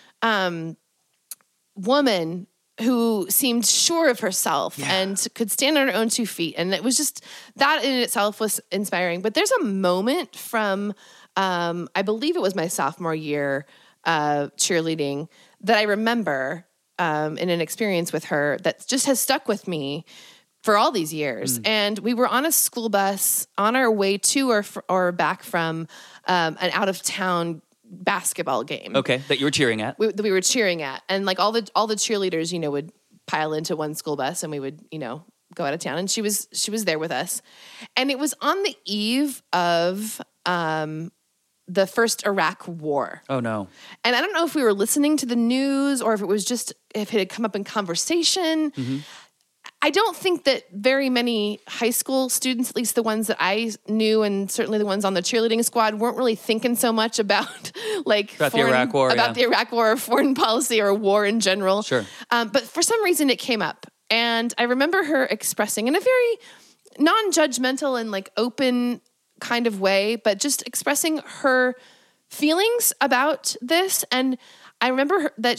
woman who seemed sure of herself and could stand on her own 2 feet. And it was just, that in itself was inspiring. But there's a moment from, I believe it was my sophomore year cheerleading that I remember in an experience with her that just has stuck with me for all these years. And we were on a school bus on our way to or back from an out-of-town basketball game. Okay, that you were cheering at. We were cheering at. And like all the cheerleaders, would pile into one school bus, and we would, go out of town. And she was there with us. And it was on the eve of the first Iraq war. Oh no. And I don't know if we were listening to the news or if it had come up in conversation. Mm-hmm. I don't think that very many high school students, at least the ones that I knew, and certainly the ones on the cheerleading squad, weren't really thinking so much about the Iraq War, the Iraq War, or foreign policy, or war in general. Sure. But for some reason, it came up, and I remember her expressing in a very non-judgmental and like open kind of way, but just expressing her feelings about this. And I remember that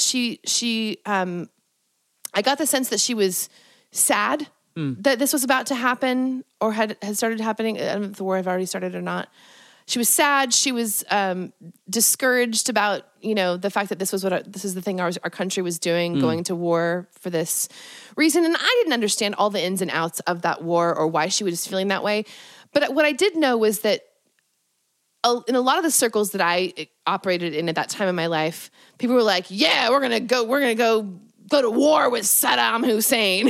I got the sense that she was sad that this was about to happen or had started happening. I don't know if the war had already started or not. She was sad. She was discouraged about, the fact that this is the thing our country was doing, going to war for this reason. And I didn't understand all the ins and outs of that war or why she was feeling that way. But what I did know was that in a lot of the circles that I operated in at that time in my life, people were like, yeah, we're going to go to war with Saddam Hussein,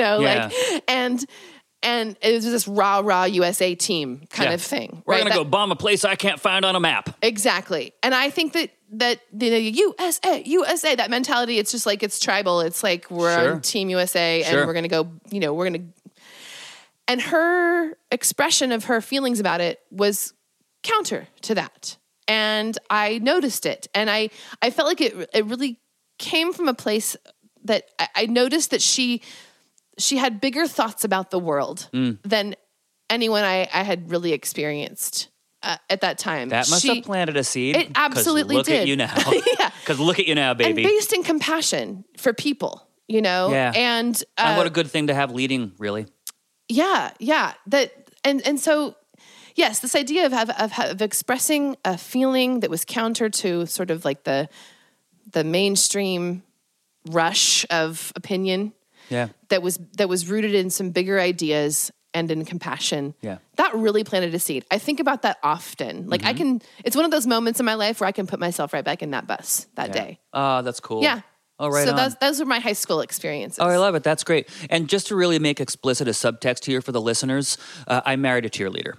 and it was this rah USA team kind of thing. We're going to go bomb a place I can't find on a map. Exactly. And I think that the USA, that mentality, it's just like, it's tribal. It's like, we're on Team USA and we're going to go, and her expression of her feelings about it was counter to that. And I noticed it. And I felt like it really came from a place that I noticed that she had bigger thoughts about the world than anyone I had really experienced at that time. That must have planted a seed. It absolutely look did. At you now. Yeah. Because look at you now, baby. And based in compassion for people, Yeah. And what a good thing to have leading, really. Yeah. And so, yes, this idea of expressing a feeling that was counter to sort of like the mainstream rush of opinion. Yeah. That was rooted in some bigger ideas and in compassion. Yeah. That really planted a seed. I think about that often. Like it's one of those moments in my life where I can put myself right back in that bus that day. Oh, that's cool. Yeah. Oh, right so on. those were my high school experiences. Oh, I love it. That's great. And just to really make explicit a subtext here for the listeners, I married a cheerleader.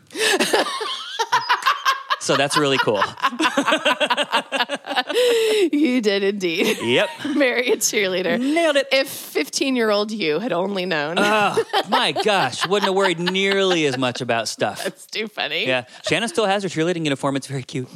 So that's really cool. You did indeed. Yep. Marry a cheerleader. Nailed it. If 15-year-old you had only known. Oh, my gosh. Wouldn't have worried nearly as much about stuff. That's too funny. Yeah. Shannon still has her cheerleading uniform. It's very cute.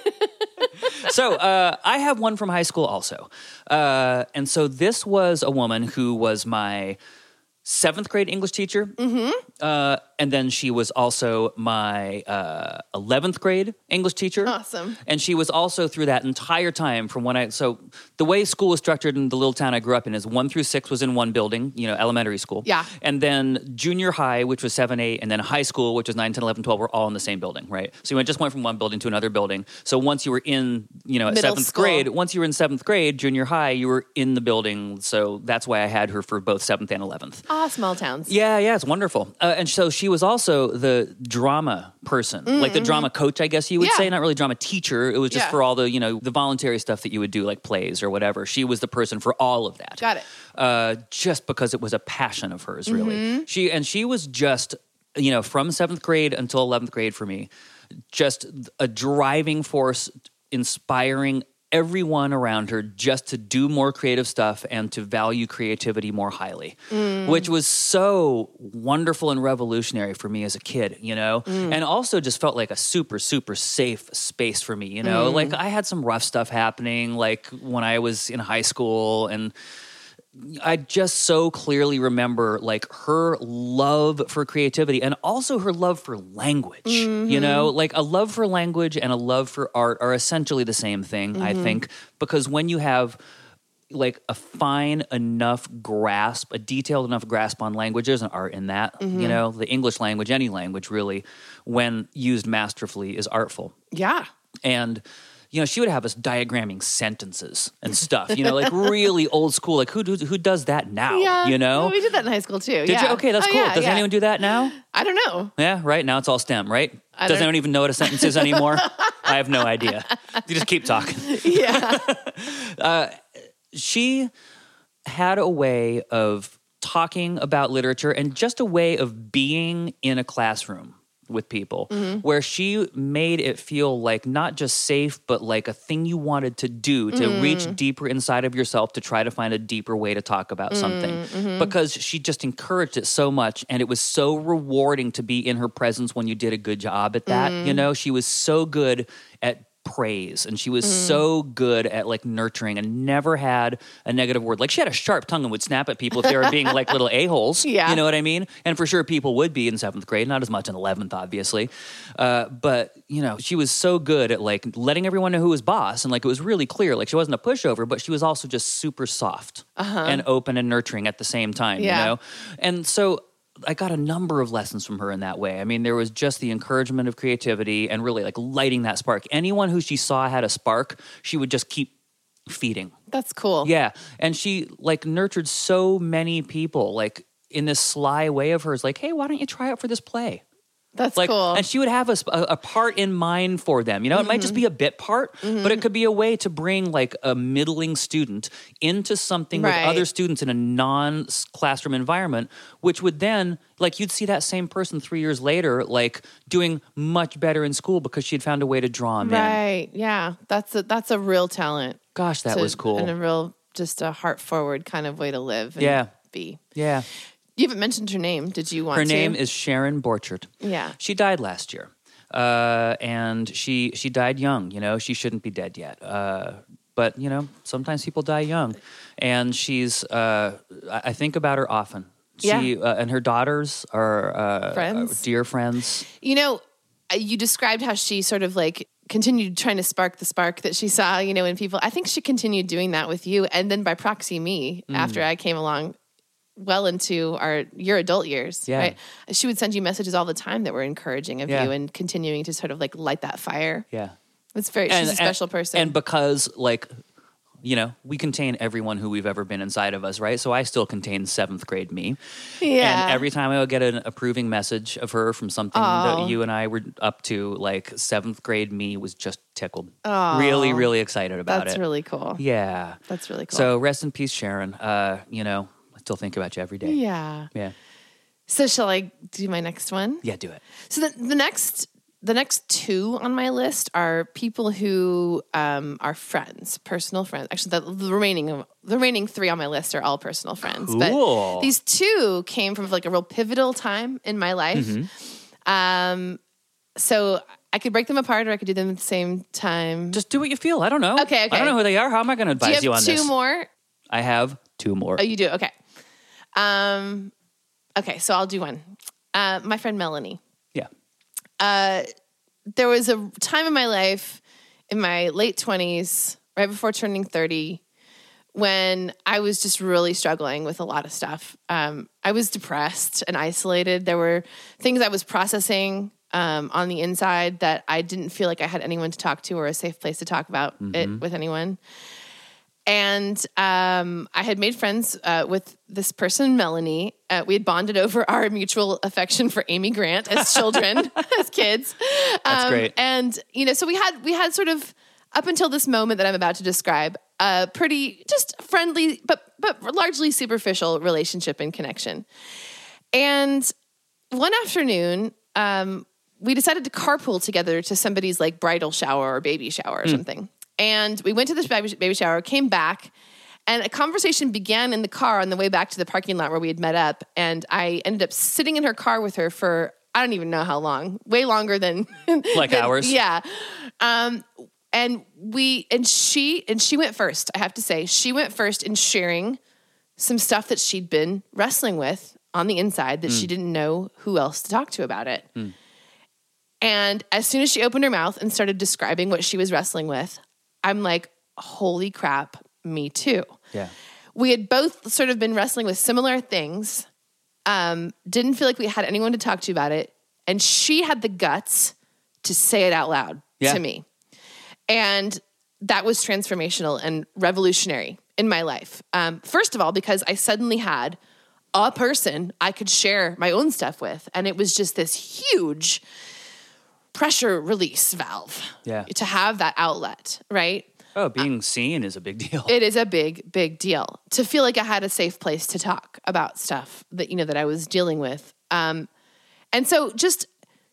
So I have one from high school also. And so this was a woman who was my 7th grade English teacher. Mm-hmm. And then she was also my 11th grade English teacher. Awesome. And she was also through that entire time from when so the way school was structured in the little town I grew up in is 1 through 6 was in one building, elementary school. Yeah. And then junior high, which was 7, 8, and then high school, which was 9, 10, 11, 12, were all in the same building, right? So you just went from one building to another building. So once you were in, at 7th grade, once you were in 7th grade, junior high, you were in the building. So that's why I had her for both 7th and 11th. Ah, small towns. Yeah, it's wonderful. And so she was also the drama person, like the drama coach, I guess you would say, not really drama teacher. It was just for all the, the voluntary stuff that you would do, like plays or whatever. She was the person for all of that. Got it. Just because it was a passion of hers, really. She was just, from 7th grade until 11th grade for me, just a driving force, inspiring everyone around her just to do more creative stuff and to value creativity more highly, which was so wonderful and revolutionary for me as a kid, and also just felt like a super, super safe space for me, like I had some rough stuff happening, like when I was in high school, and I just so clearly remember like her love for creativity and also her love for language, like a love for language and a love for art are essentially the same thing, I think, because when you have like a fine enough grasp, a detailed enough grasp on languages and art in that, the English language, any language really, when used masterfully is artful. Yeah. And she would have us diagramming sentences and stuff, like really old school. Like who does that now? Yeah, well, we did that in high school too. Did you? Okay, that's cool. Does anyone do that now? I don't know. Yeah, right. Now it's all STEM, right? Does anyone even know what a sentence is anymore? I have no idea. You just keep talking. Yeah. She had a way of talking about literature and just a way of being in a classroom with people where she made it feel like not just safe, but like a thing you wanted to do to reach deeper inside of yourself to try to find a deeper way to talk about something because she just encouraged it so much. And it was so rewarding to be in her presence when you did a good job at that. She was so good at praise and she was so good at like nurturing and never had a negative word. Like she had a sharp tongue and would snap at people if they were being like little a-holes. Yeah. You know what I mean? And for sure people would be in 7th grade, not as much in 11th obviously. But she was so good at like letting everyone know who was boss and like it was really clear. Like she wasn't a pushover, but she was also just super soft and open and nurturing at the same time, And so I got a number of lessons from her in that way. I mean, there was just the encouragement of creativity and really like lighting that spark. Anyone who she saw had a spark, she would just keep feeding. That's cool. Yeah. And she like nurtured so many people like in this sly way of hers, like, hey, why don't you try out for this play? That's like, cool. And she would have a part in mind for them. It might just be a bit part, but it could be a way to bring like a middling student into something with other students in a non-classroom environment, which would then, like you'd see that same person 3 years later, like doing much better in school because she'd found a way to draw them in. Right, yeah. That's a real talent. Gosh, that was cool. And a real, just a heart-forward kind of way to live and be. Yeah. You haven't mentioned her name. Did you want to? Her name is Sharon Borchert. Yeah. She died last year. And she died young. She shouldn't be dead yet. But, sometimes people die young. And she's, I think about her often. She and her daughters are friends. Dear friends. You described how she sort of like continued trying to spark the spark that she saw, in people. I think she continued doing that with you. And then by proxy me, after I came along well into your adult years, right? She would send you messages all the time that were encouraging of you and continuing to sort of like light that fire. Yeah. She's a special person. And because like we contain everyone who we've ever been inside of us, right? So I still contain 7th grade me. Yeah. And every time I would get an approving message of her from something that you and I were up to, like 7th grade me was just tickled. Really, really excited about it. That's really cool. Yeah. That's really cool. So rest in peace, Sharon. I still think about you every day. Yeah. Yeah. So shall I do my next one? Yeah, do it. So the next 2 on my list are people who are friends, personal friends. Actually, the remaining 3 on my list are all personal friends. Cool. But these 2 came from like a real pivotal time in my life. Mm-hmm. So I could break them apart, or I could do them at the same time. Just do what you feel. I don't know. Okay. I don't know who they are. How am I going to advise you on this? Do you have 2 more? I have 2 more. Oh, you do? Okay. Okay, so I'll do one. My friend Melanie. Yeah. There was a time in my life, in my late 20s, right before turning 30, when I was just really struggling with a lot of stuff. I was depressed and isolated. There were things I was processing on the inside that I didn't feel like I had anyone to talk to or a safe place to talk about it with anyone. And I had made friends with this person, Melanie. We had bonded over our mutual affection for Amy Grant as children, as kids. That's great. And so we had sort of, up until this moment that I'm about to describe, a pretty just friendly but largely superficial relationship and connection. And one afternoon, we decided to carpool together to somebody's like bridal shower or baby shower or something. And we went to this baby shower, came back, and a conversation began in the car on the way back to the parking lot where we had met up. And I ended up sitting in her car with her for, I don't even know how long, way longer than hours. Yeah. And she went first, I have to say. She went first in sharing some stuff that she'd been wrestling with on the inside that she didn't know who else to talk to about it. And as soon as she opened her mouth and started describing what she was wrestling with, I'm like, holy crap, me too. Yeah. We had both sort of been wrestling with similar things, didn't feel like we had anyone to talk to about it. And she had the guts to say it out loud to me. And that was transformational and revolutionary in my life. First of all, because I suddenly had a person I could share my own stuff with. And it was just this huge pressure release valve to have that outlet, right? Oh, being seen is a big deal. It is a big, big deal to feel like I had a safe place to talk about stuff that, that I was dealing with. And so just,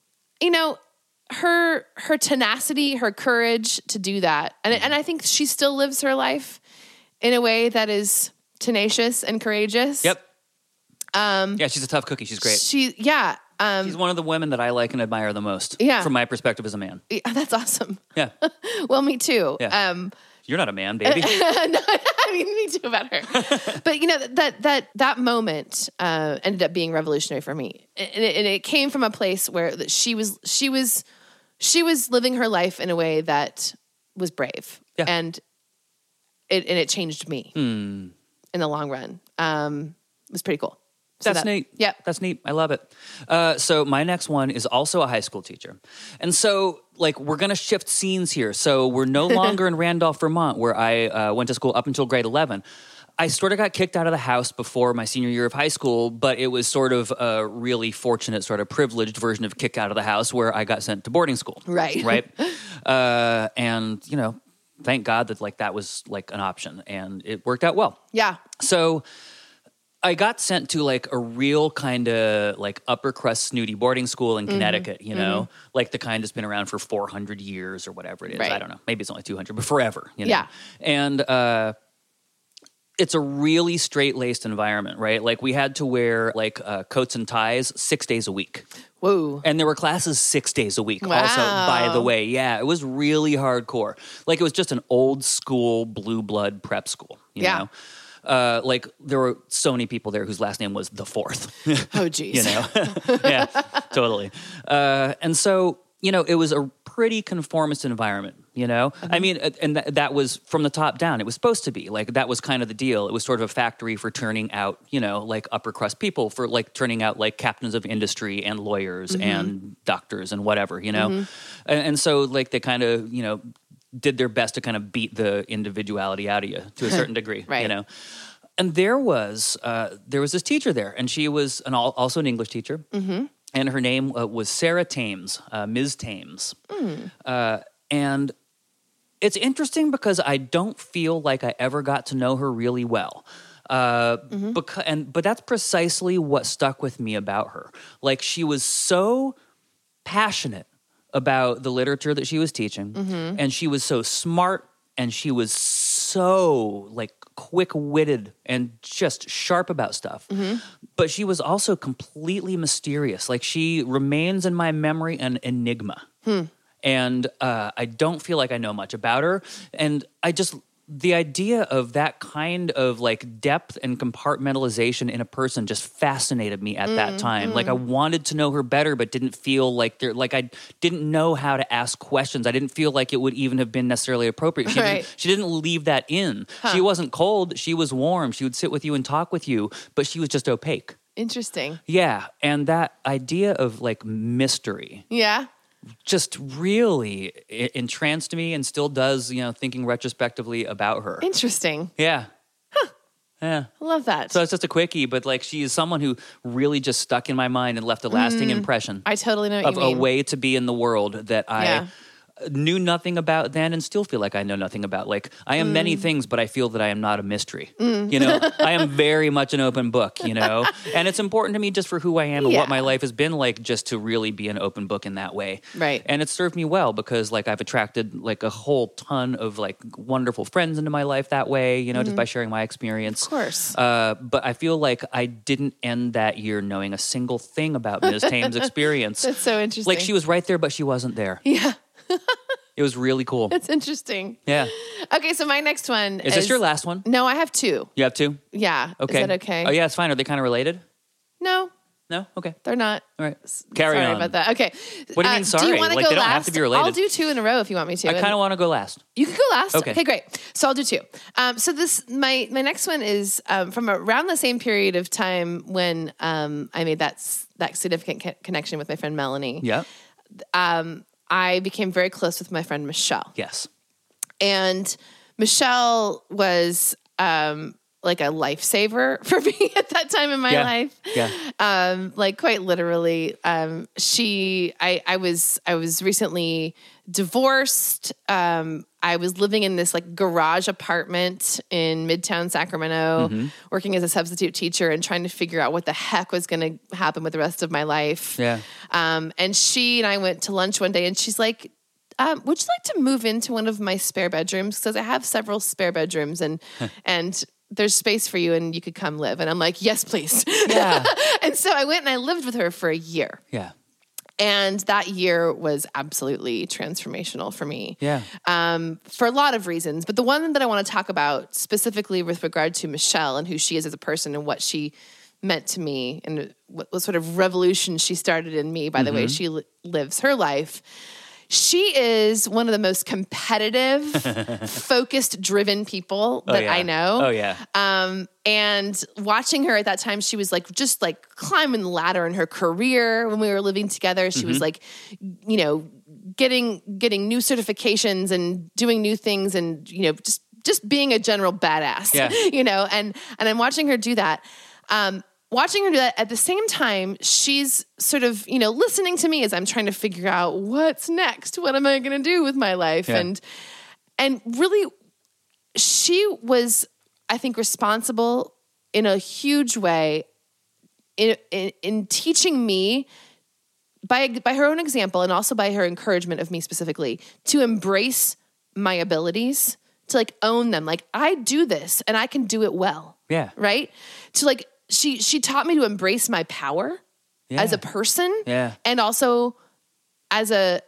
her tenacity, her courage to do that. And I think she still lives her life in a way that is tenacious and courageous. Yep. She's a tough cookie. She's great. She's one of the women that I like and admire the most. Yeah. From my perspective as a man. Yeah, that's awesome. Yeah. Well, me too. Yeah. You're not a man, baby. No, I mean, me too about her. But that moment ended up being revolutionary for me, and it came from a place where she was living her life in a way that was brave, and it changed me in the long run. It was pretty cool. That's neat. Yeah. That's neat. I love it. So my next one is also a high school teacher. And so, we're going to shift scenes here. So we're no longer in Randolph, Vermont, where I went to school up until grade 11. I sort of got kicked out of the house before my senior year of high school, but it was sort of a really fortunate, sort of privileged version of kick out of the house where I got sent to boarding school. Right. Right? And, thank God that, that was, an option. And it worked out well. Yeah. So I got sent to a real kind of upper crust snooty boarding school in Connecticut, the kind that's been around for 400 years or whatever it is. Right. I don't know. Maybe it's only 200, but forever. Yeah. And it's a really straight-laced environment, right? We had to wear coats and ties 6 days a week. Whoa. And there were classes 6 days a week. Wow. Also, by the way. Yeah, it was really hardcore. It was just an old school blue blood prep school, you know? There were so many people there whose last name was the Fourth. Oh, geez. Yeah, totally. And so, it was a pretty conformist environment, I mean, and that was from the top down. It was supposed to be that was kind of the deal. It was sort of a factory for turning out, upper crust people, for turning out captains of industry and lawyers and doctors and whatever, And so they kind of, did their best to kind of beat the individuality out of you to a certain degree, right. you know? And there was this teacher there, and she was also an English teacher, mm-hmm. and her name was Sarah Thames, Ms. Thames. And it's interesting because I don't feel like I ever got to know her really well. Mm-hmm. But that's precisely what stuck with me about her. Like, she was so passionate about the literature that she was teaching, mm-hmm. and she was so smart, and she was so like quick-witted and just sharp about stuff. Mm-hmm. But she was also completely mysterious. Like, she remains in my memory an enigma. And I don't feel like I know much about her. And the idea of that kind of like depth and compartmentalization in a person just fascinated me at that time. Like, I wanted to know her better, but didn't feel like I didn't know how to ask questions. I didn't feel like it would even have been necessarily appropriate. She didn't leave that in. Huh. She wasn't cold. She was warm. She would sit with you and talk with you, but she was just opaque. Interesting. Yeah. And that idea of like mystery. Yeah. Just really entranced me and still does, you know, thinking retrospectively about her. Interesting. Yeah. Huh. Yeah. I love that. So it's just a quickie, but like, she is someone who really just stuck in my mind and left a lasting impression. I totally know what you mean. Of a way to be in the world that I knew nothing about then and still feel like I know nothing about. Like, I am many things, but I feel that I am not a mystery. You know, I am very much an open book, you know, and it's important to me just for who I am and what my life has been like, just to really be an open book in that way. Right. And it's served me well because like I've attracted like a whole ton of like wonderful friends into my life that way, you know, just by sharing my experience. Of course. But I feel like I didn't end that year knowing a single thing about Ms. Thames' experience. That's so interesting. Like, she was right there, but she wasn't there. Yeah. It was really cool. That's interesting. Yeah. Okay, so my next one is this your last one? No, I have two. You have two? Yeah. Okay. Is that okay? Oh, yeah, it's fine. Are they kind of related? No. No? Okay. They're not. All right. Carry on. Sorry about that. Okay. What do you mean sorry? Do you want to go they don't last? have to be related. I'll do two in a row if you want me to. I kind of want to go last. You can go last. Okay, great. So I'll do two. So my next one is from around the same period of time when I made that significant connection with my friend Melanie. Yeah. I became very close with my friend Michelle. Yes. And Michelle was like a lifesaver for me at that time in my life. Yeah. Like, quite literally. I was recently divorced. I was living in this like garage apartment in Midtown Sacramento, working as a substitute teacher and trying to figure out what the heck was going to happen with the rest of my life. Yeah. And she and I went to lunch one day and she's like, would you like to move into one of my spare bedrooms? Because I have several spare bedrooms and there's space for you and you could come live. And I'm like, yes, please. Yeah. And so I went and I lived with her for a year. Yeah. And that year was absolutely transformational for me. Yeah. For a lot of reasons. But the one that I want to talk about specifically with regard to Michelle and who she is as a person and what she meant to me and what sort of revolution she started in me by the way she lives her life. She is one of the most competitive, focused, driven people that I know. Oh, yeah. And watching her at that time, she was like, just like climbing the ladder in her career when we were living together. She was like, you know, getting new certifications and doing new things and, you know, just being a general badass, you know, and I'm watching her do that. Watching her do that at the same time, she's sort of, you know, listening to me as I'm trying to figure out what's next. What am I going to do with my life? Yeah. And really, she was, I think, responsible in a huge way in teaching me by her own example and also by her encouragement of me specifically to embrace my abilities, to like own them. Like, I do this and I can do it well. Yeah. Right? To like, She taught me to embrace my power as a person, and also as a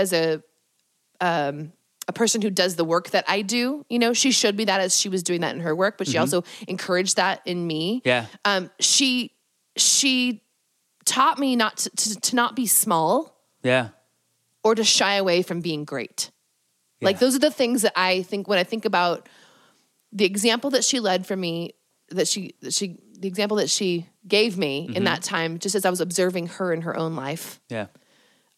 person who does the work that I do. You know, she showed me that as she was doing that in her work, but she also encouraged that in me. Yeah. She taught me not to not be small. Yeah. Or to shy away from being great. Yeah. Like, those are the things that I think when I think about the example that she led for me, the example that she gave me in that time, just as I was observing her in her own life. Yeah.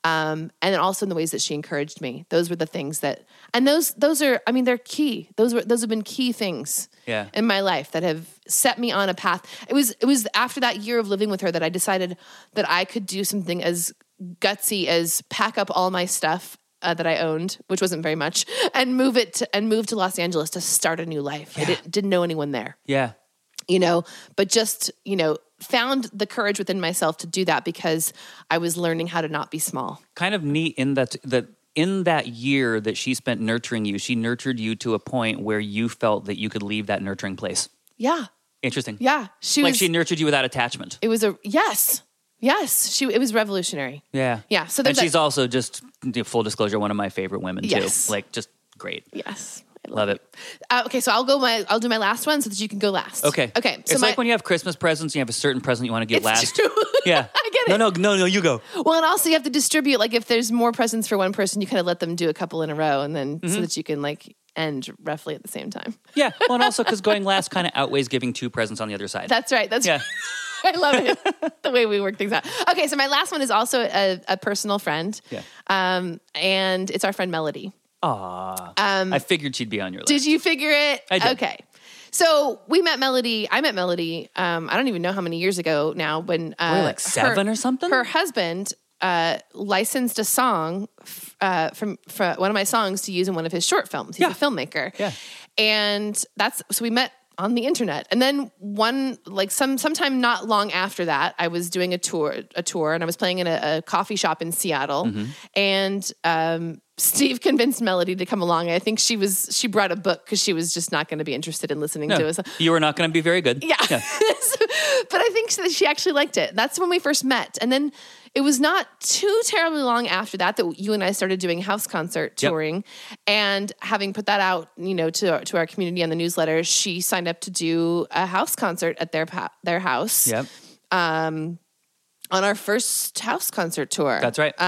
And then also in the ways that she encouraged me. Those were the things that, and those are, I mean, they're key. Those have been key things in my life that have set me on a path. It was after that year of living with her that I decided that I could do something as gutsy as pack up all my stuff that I owned, which wasn't very much, and move to Los Angeles to start a new life. I didn't know anyone there. Yeah. But just, found the courage within myself to do that because I was learning how to not be small. Kind of neat in that in that year that she spent nurturing you, she nurtured you to a point where you felt that you could leave that nurturing place. Yeah. Interesting. Yeah. She nurtured you without attachment. It was yes. It was revolutionary. Yeah. Yeah. So and she's also just, full disclosure, one of my favorite women too. Just great. Yes. Love it. Okay, so I'll do my last one so that you can go last. Okay. So it's like when you have Christmas presents, you have a certain present you want to give last. True. Yeah. I get it. No, you go. Well, and also you have to distribute, like if there's more presents for one person, you kind of let them do a couple in a row and then so that you can end roughly at the same time. Yeah. Well, and also because going last kind of outweighs giving 2 presents on the other side. That's right. Right. I love it. The way we work things out. Okay, so my last one is also a personal friend. Yeah. And it's our friend Melody. Aw. I figured she'd be on your list. Did you figure it? I did. Okay. So I met Melody, I don't even know how many years ago now when... like 7 or something? Her husband licensed a song from one of my songs to use in one of his short films. He's a filmmaker. Yeah. And so we met on the internet. And then sometime not long after that, I was doing a tour and I was playing in a coffee shop in Seattle. And Steve convinced Melody to come along. I think she brought a book because she was just not going to be interested in listening to us. You were not going to be very good. Yeah. But I think that she actually liked it. That's when we first met. And then it was not too terribly long after that you and I started doing house concert touring. And having put that out, to our community on the newsletter, she signed up to do a house concert at their house. Yep. On our first house concert tour. That's right.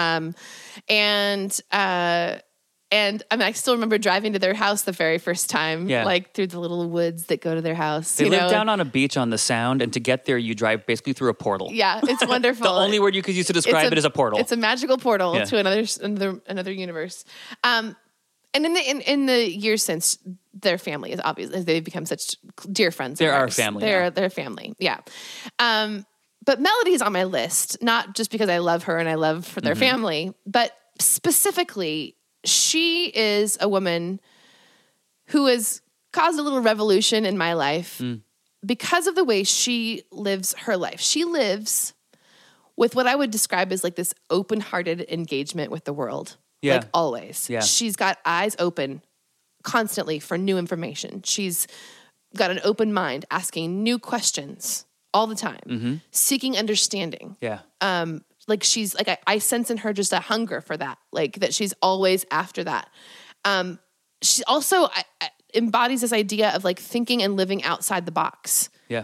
And I still remember driving to their house the very first time, through the little woods that go to their house. They live down on a beach on the Sound, and to get there, you drive basically through a portal. Yeah, it's wonderful. The only word you could use to describe it is a portal. It's a magical portal to another universe. And in the years since, their family is obviously they've become such dear friends. They're our family. They're family. Yeah. But Melody's on my list, not just because I love her and I love for their family, but specifically, she is a woman who has caused a little revolution in my life because of the way she lives her life. She lives with what I would describe as this open-hearted engagement with the world. Yeah. Always. Yeah. She's got eyes open constantly for new information. She's got an open mind, asking new questions all the time, seeking understanding. Yeah. She's I sense in her just a hunger for that, that she's always after that. She also embodies this idea of thinking and living outside the box. Yeah.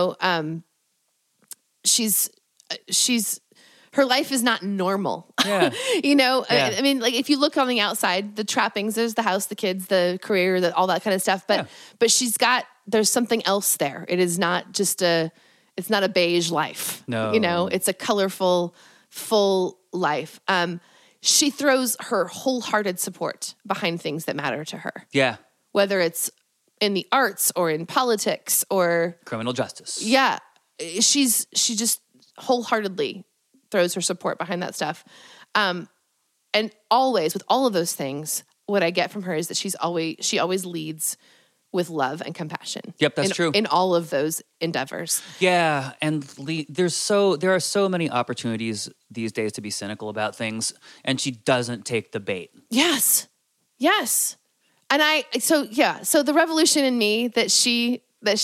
Her life is not normal. Yeah. Yeah. I mean, if you look on the outside, the trappings, there's the house, the kids, the career, all that kind of stuff. But there's something else there. It is not just it's not a beige life. No. It's a colorful, full life. She throws her wholehearted support behind things that matter to her. Yeah. Whether it's in the arts or in politics or criminal justice. Yeah. She just wholeheartedly throws her support behind that stuff. And always with all of those things, what I get from her is that she always leads with love and compassion. Yep, that's true. In all of those endeavors. Yeah, and there are so many opportunities these days to be cynical about things, and she doesn't take the bait. Yes. And so the revolution in me that she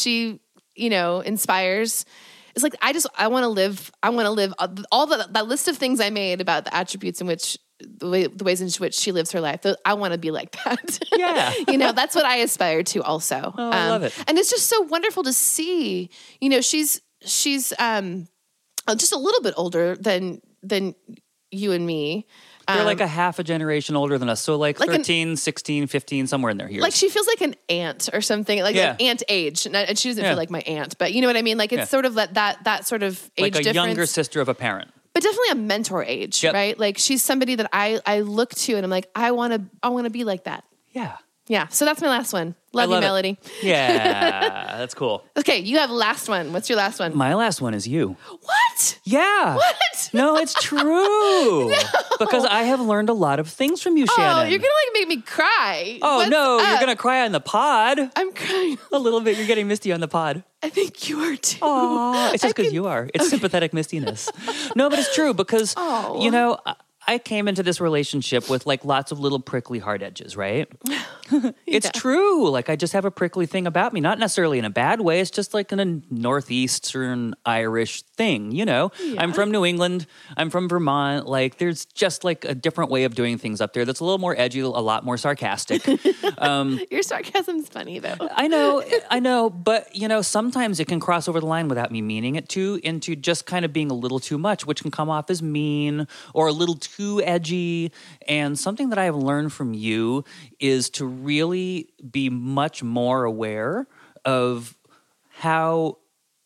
inspires is I want to live all that list of things I made about the attributes in which the ways in which she lives her life. I want to be like that. Yeah. That's what I aspire to also. Oh, I love it. And it's just so wonderful to see, she's just a little bit older than you and me. They're a half a generation older than us. So 13, 16, 15, somewhere in there. Years. She feels like an aunt or something, an aunt age. And she doesn't feel like my aunt, but you know what I mean? It's sort of that sort of age difference. Like a younger sister of a parent. but definitely a mentor age, right? Like she's somebody that I look to and I'm like, I want to be like that. Yeah. Yeah. So that's my last one. Love you, Melody. Yeah. That's cool. Okay. You have last one. What's your last one? My last one is you. What? Yeah. What? No, it's true. No. Because I have learned a lot of things from you, Shannon. Oh, you're going to make me cry. Oh, What's no. up? You're going to cry on the pod. I'm crying. A little bit. You're getting misty on the pod. I think you are too. Aw, it's just because you are. It's sympathetic mistiness. No, but it's true because, you know, I came into this relationship with like lots of little prickly hard edges, right? It's true. Like I just have a prickly thing about me, not necessarily in a bad way. It's just like in a Northeastern Irish thing, you know? Yeah. I'm from New England. I'm from Vermont. Like there's just like a different way of doing things up there that's a little more edgy, a lot more sarcastic. Your sarcasm's funny though. I know. But you know, sometimes it can cross over the line without me meaning it to into just kind of being a little too much, which can come off as mean or a little too edgy. And something that I have learned from you is to really be much more aware of how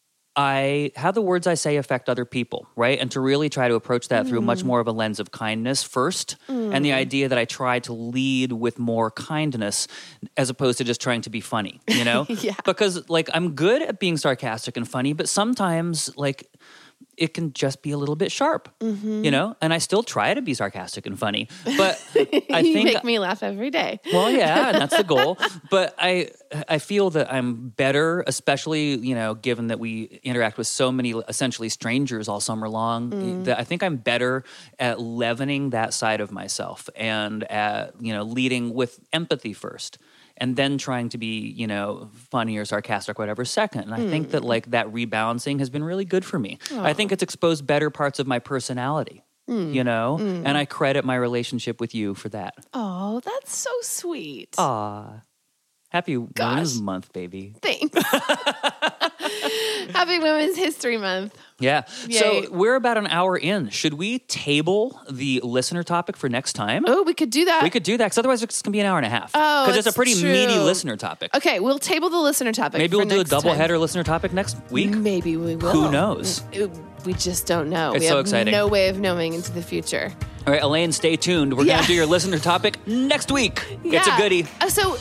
the words I say affect other people, right? And to really try to approach that through much more of a lens of kindness first. And the idea that I try to lead with more kindness as opposed to just trying to be funny, you know? Yeah. Because like I'm good at being sarcastic and funny, but sometimes like it can just be a little bit sharp, you know? And I still try to be sarcastic and funny, but I you think... make me laugh every day. Well, yeah, and that's the goal. But I feel that I'm better, especially, you know, given that we interact with so many essentially strangers all summer long, that I think I'm better at leavening that side of myself and at, you know, leading with empathy first. And then trying to be, you know, funny or sarcastic or whatever second. And I think that like that rebalancing has been really good for me. I think it's exposed better parts of my personality, you know? And I credit my relationship with you for that. Oh, that's so sweet. Aw. Happy Women's Month, baby. Thanks. Happy Women's History Month. Yeah. Yay. So we're about an hour in. Should we table the listener topic for next time? Oh, we could do that. We could do that because otherwise it's going to be an hour and a half. Oh, because it's a pretty true. meaty listener topic. Okay, we'll table the listener topic. Maybe we'll do a double-header listener topic next week. Maybe we will. Who knows? We just don't know. It's we so have exciting. No way of knowing into the future. All right, Elaine, stay tuned. We're going to do your listener topic next week. Yeah. It's a goodie. So,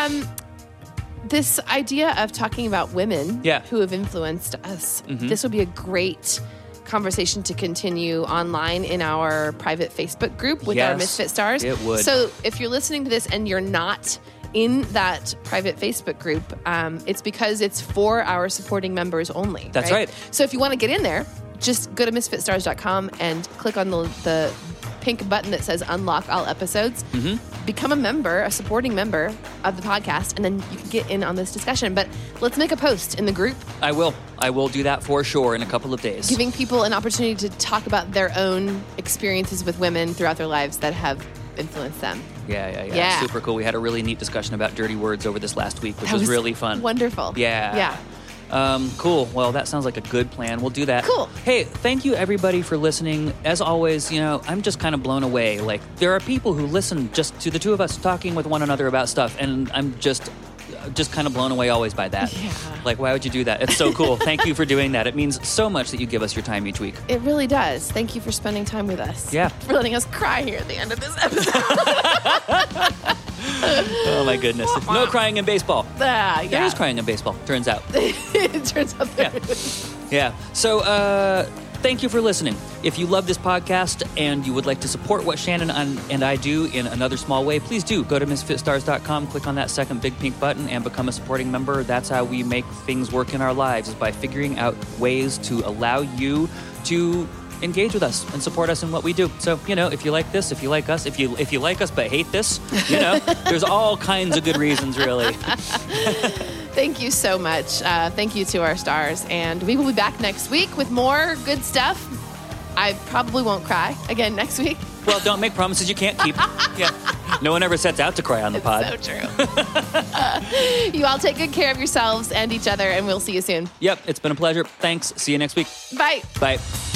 this idea of talking about women who have influenced us, this would be a great conversation to continue online in our private Facebook group with our Misfit Stars. It would. So if you're listening to this and you're not in that private Facebook group, it's because it's for our supporting members only. That's right. So if you want to get in there, just go to misfitstars.com and click on the pink button that says unlock all episodes. Become a member, a supporting member of the podcast, and then you can get in on this discussion. But let's make a post in the group. I will do that for sure in a couple of days. Giving people an opportunity to talk about their own experiences with women throughout their lives that have influenced them. Yeah. Super cool. We had a really neat discussion about dirty words over this last week, which was really fun. Wonderful. Yeah. Cool. Well, that sounds like a good plan. We'll do that. Cool. Hey, thank you everybody for listening. As always, you know, I'm just kind of blown away. Like, there are people who listen just to the two of us talking with one another about stuff, and I'm just kind of blown away always by that. Yeah. Like, why would you do that? It's so cool. Thank you for doing that. It means so much that you give us your time each week. It really does. Thank you for spending time with us. Yeah. For letting us cry here at the end of this episode. Oh my goodness. No crying in baseball. There is crying in baseball, turns out. It turns out there is. Yeah. So, thank you for listening. If you love this podcast and you would like to support what Shannon and I do in another small way, please do. Go to misfitstars.com, click on that second big pink button, and become a supporting member. That's how we make things work in our lives, is by figuring out ways to allow you to engage with us and support us in what we do. So, you know, if you like this, if you like us, if you like us but hate this, you know, there's all kinds of good reasons, really. Thank you so much. Thank you to our stars. And we will be back next week with more good stuff. I probably won't cry again next week. Well, don't make promises you can't keep. Yeah. No one ever sets out to cry on the pod. So true. You all take good care of yourselves and each other, and we'll see you soon. Yep, it's been a pleasure. Thanks. See you next week. Bye. Bye.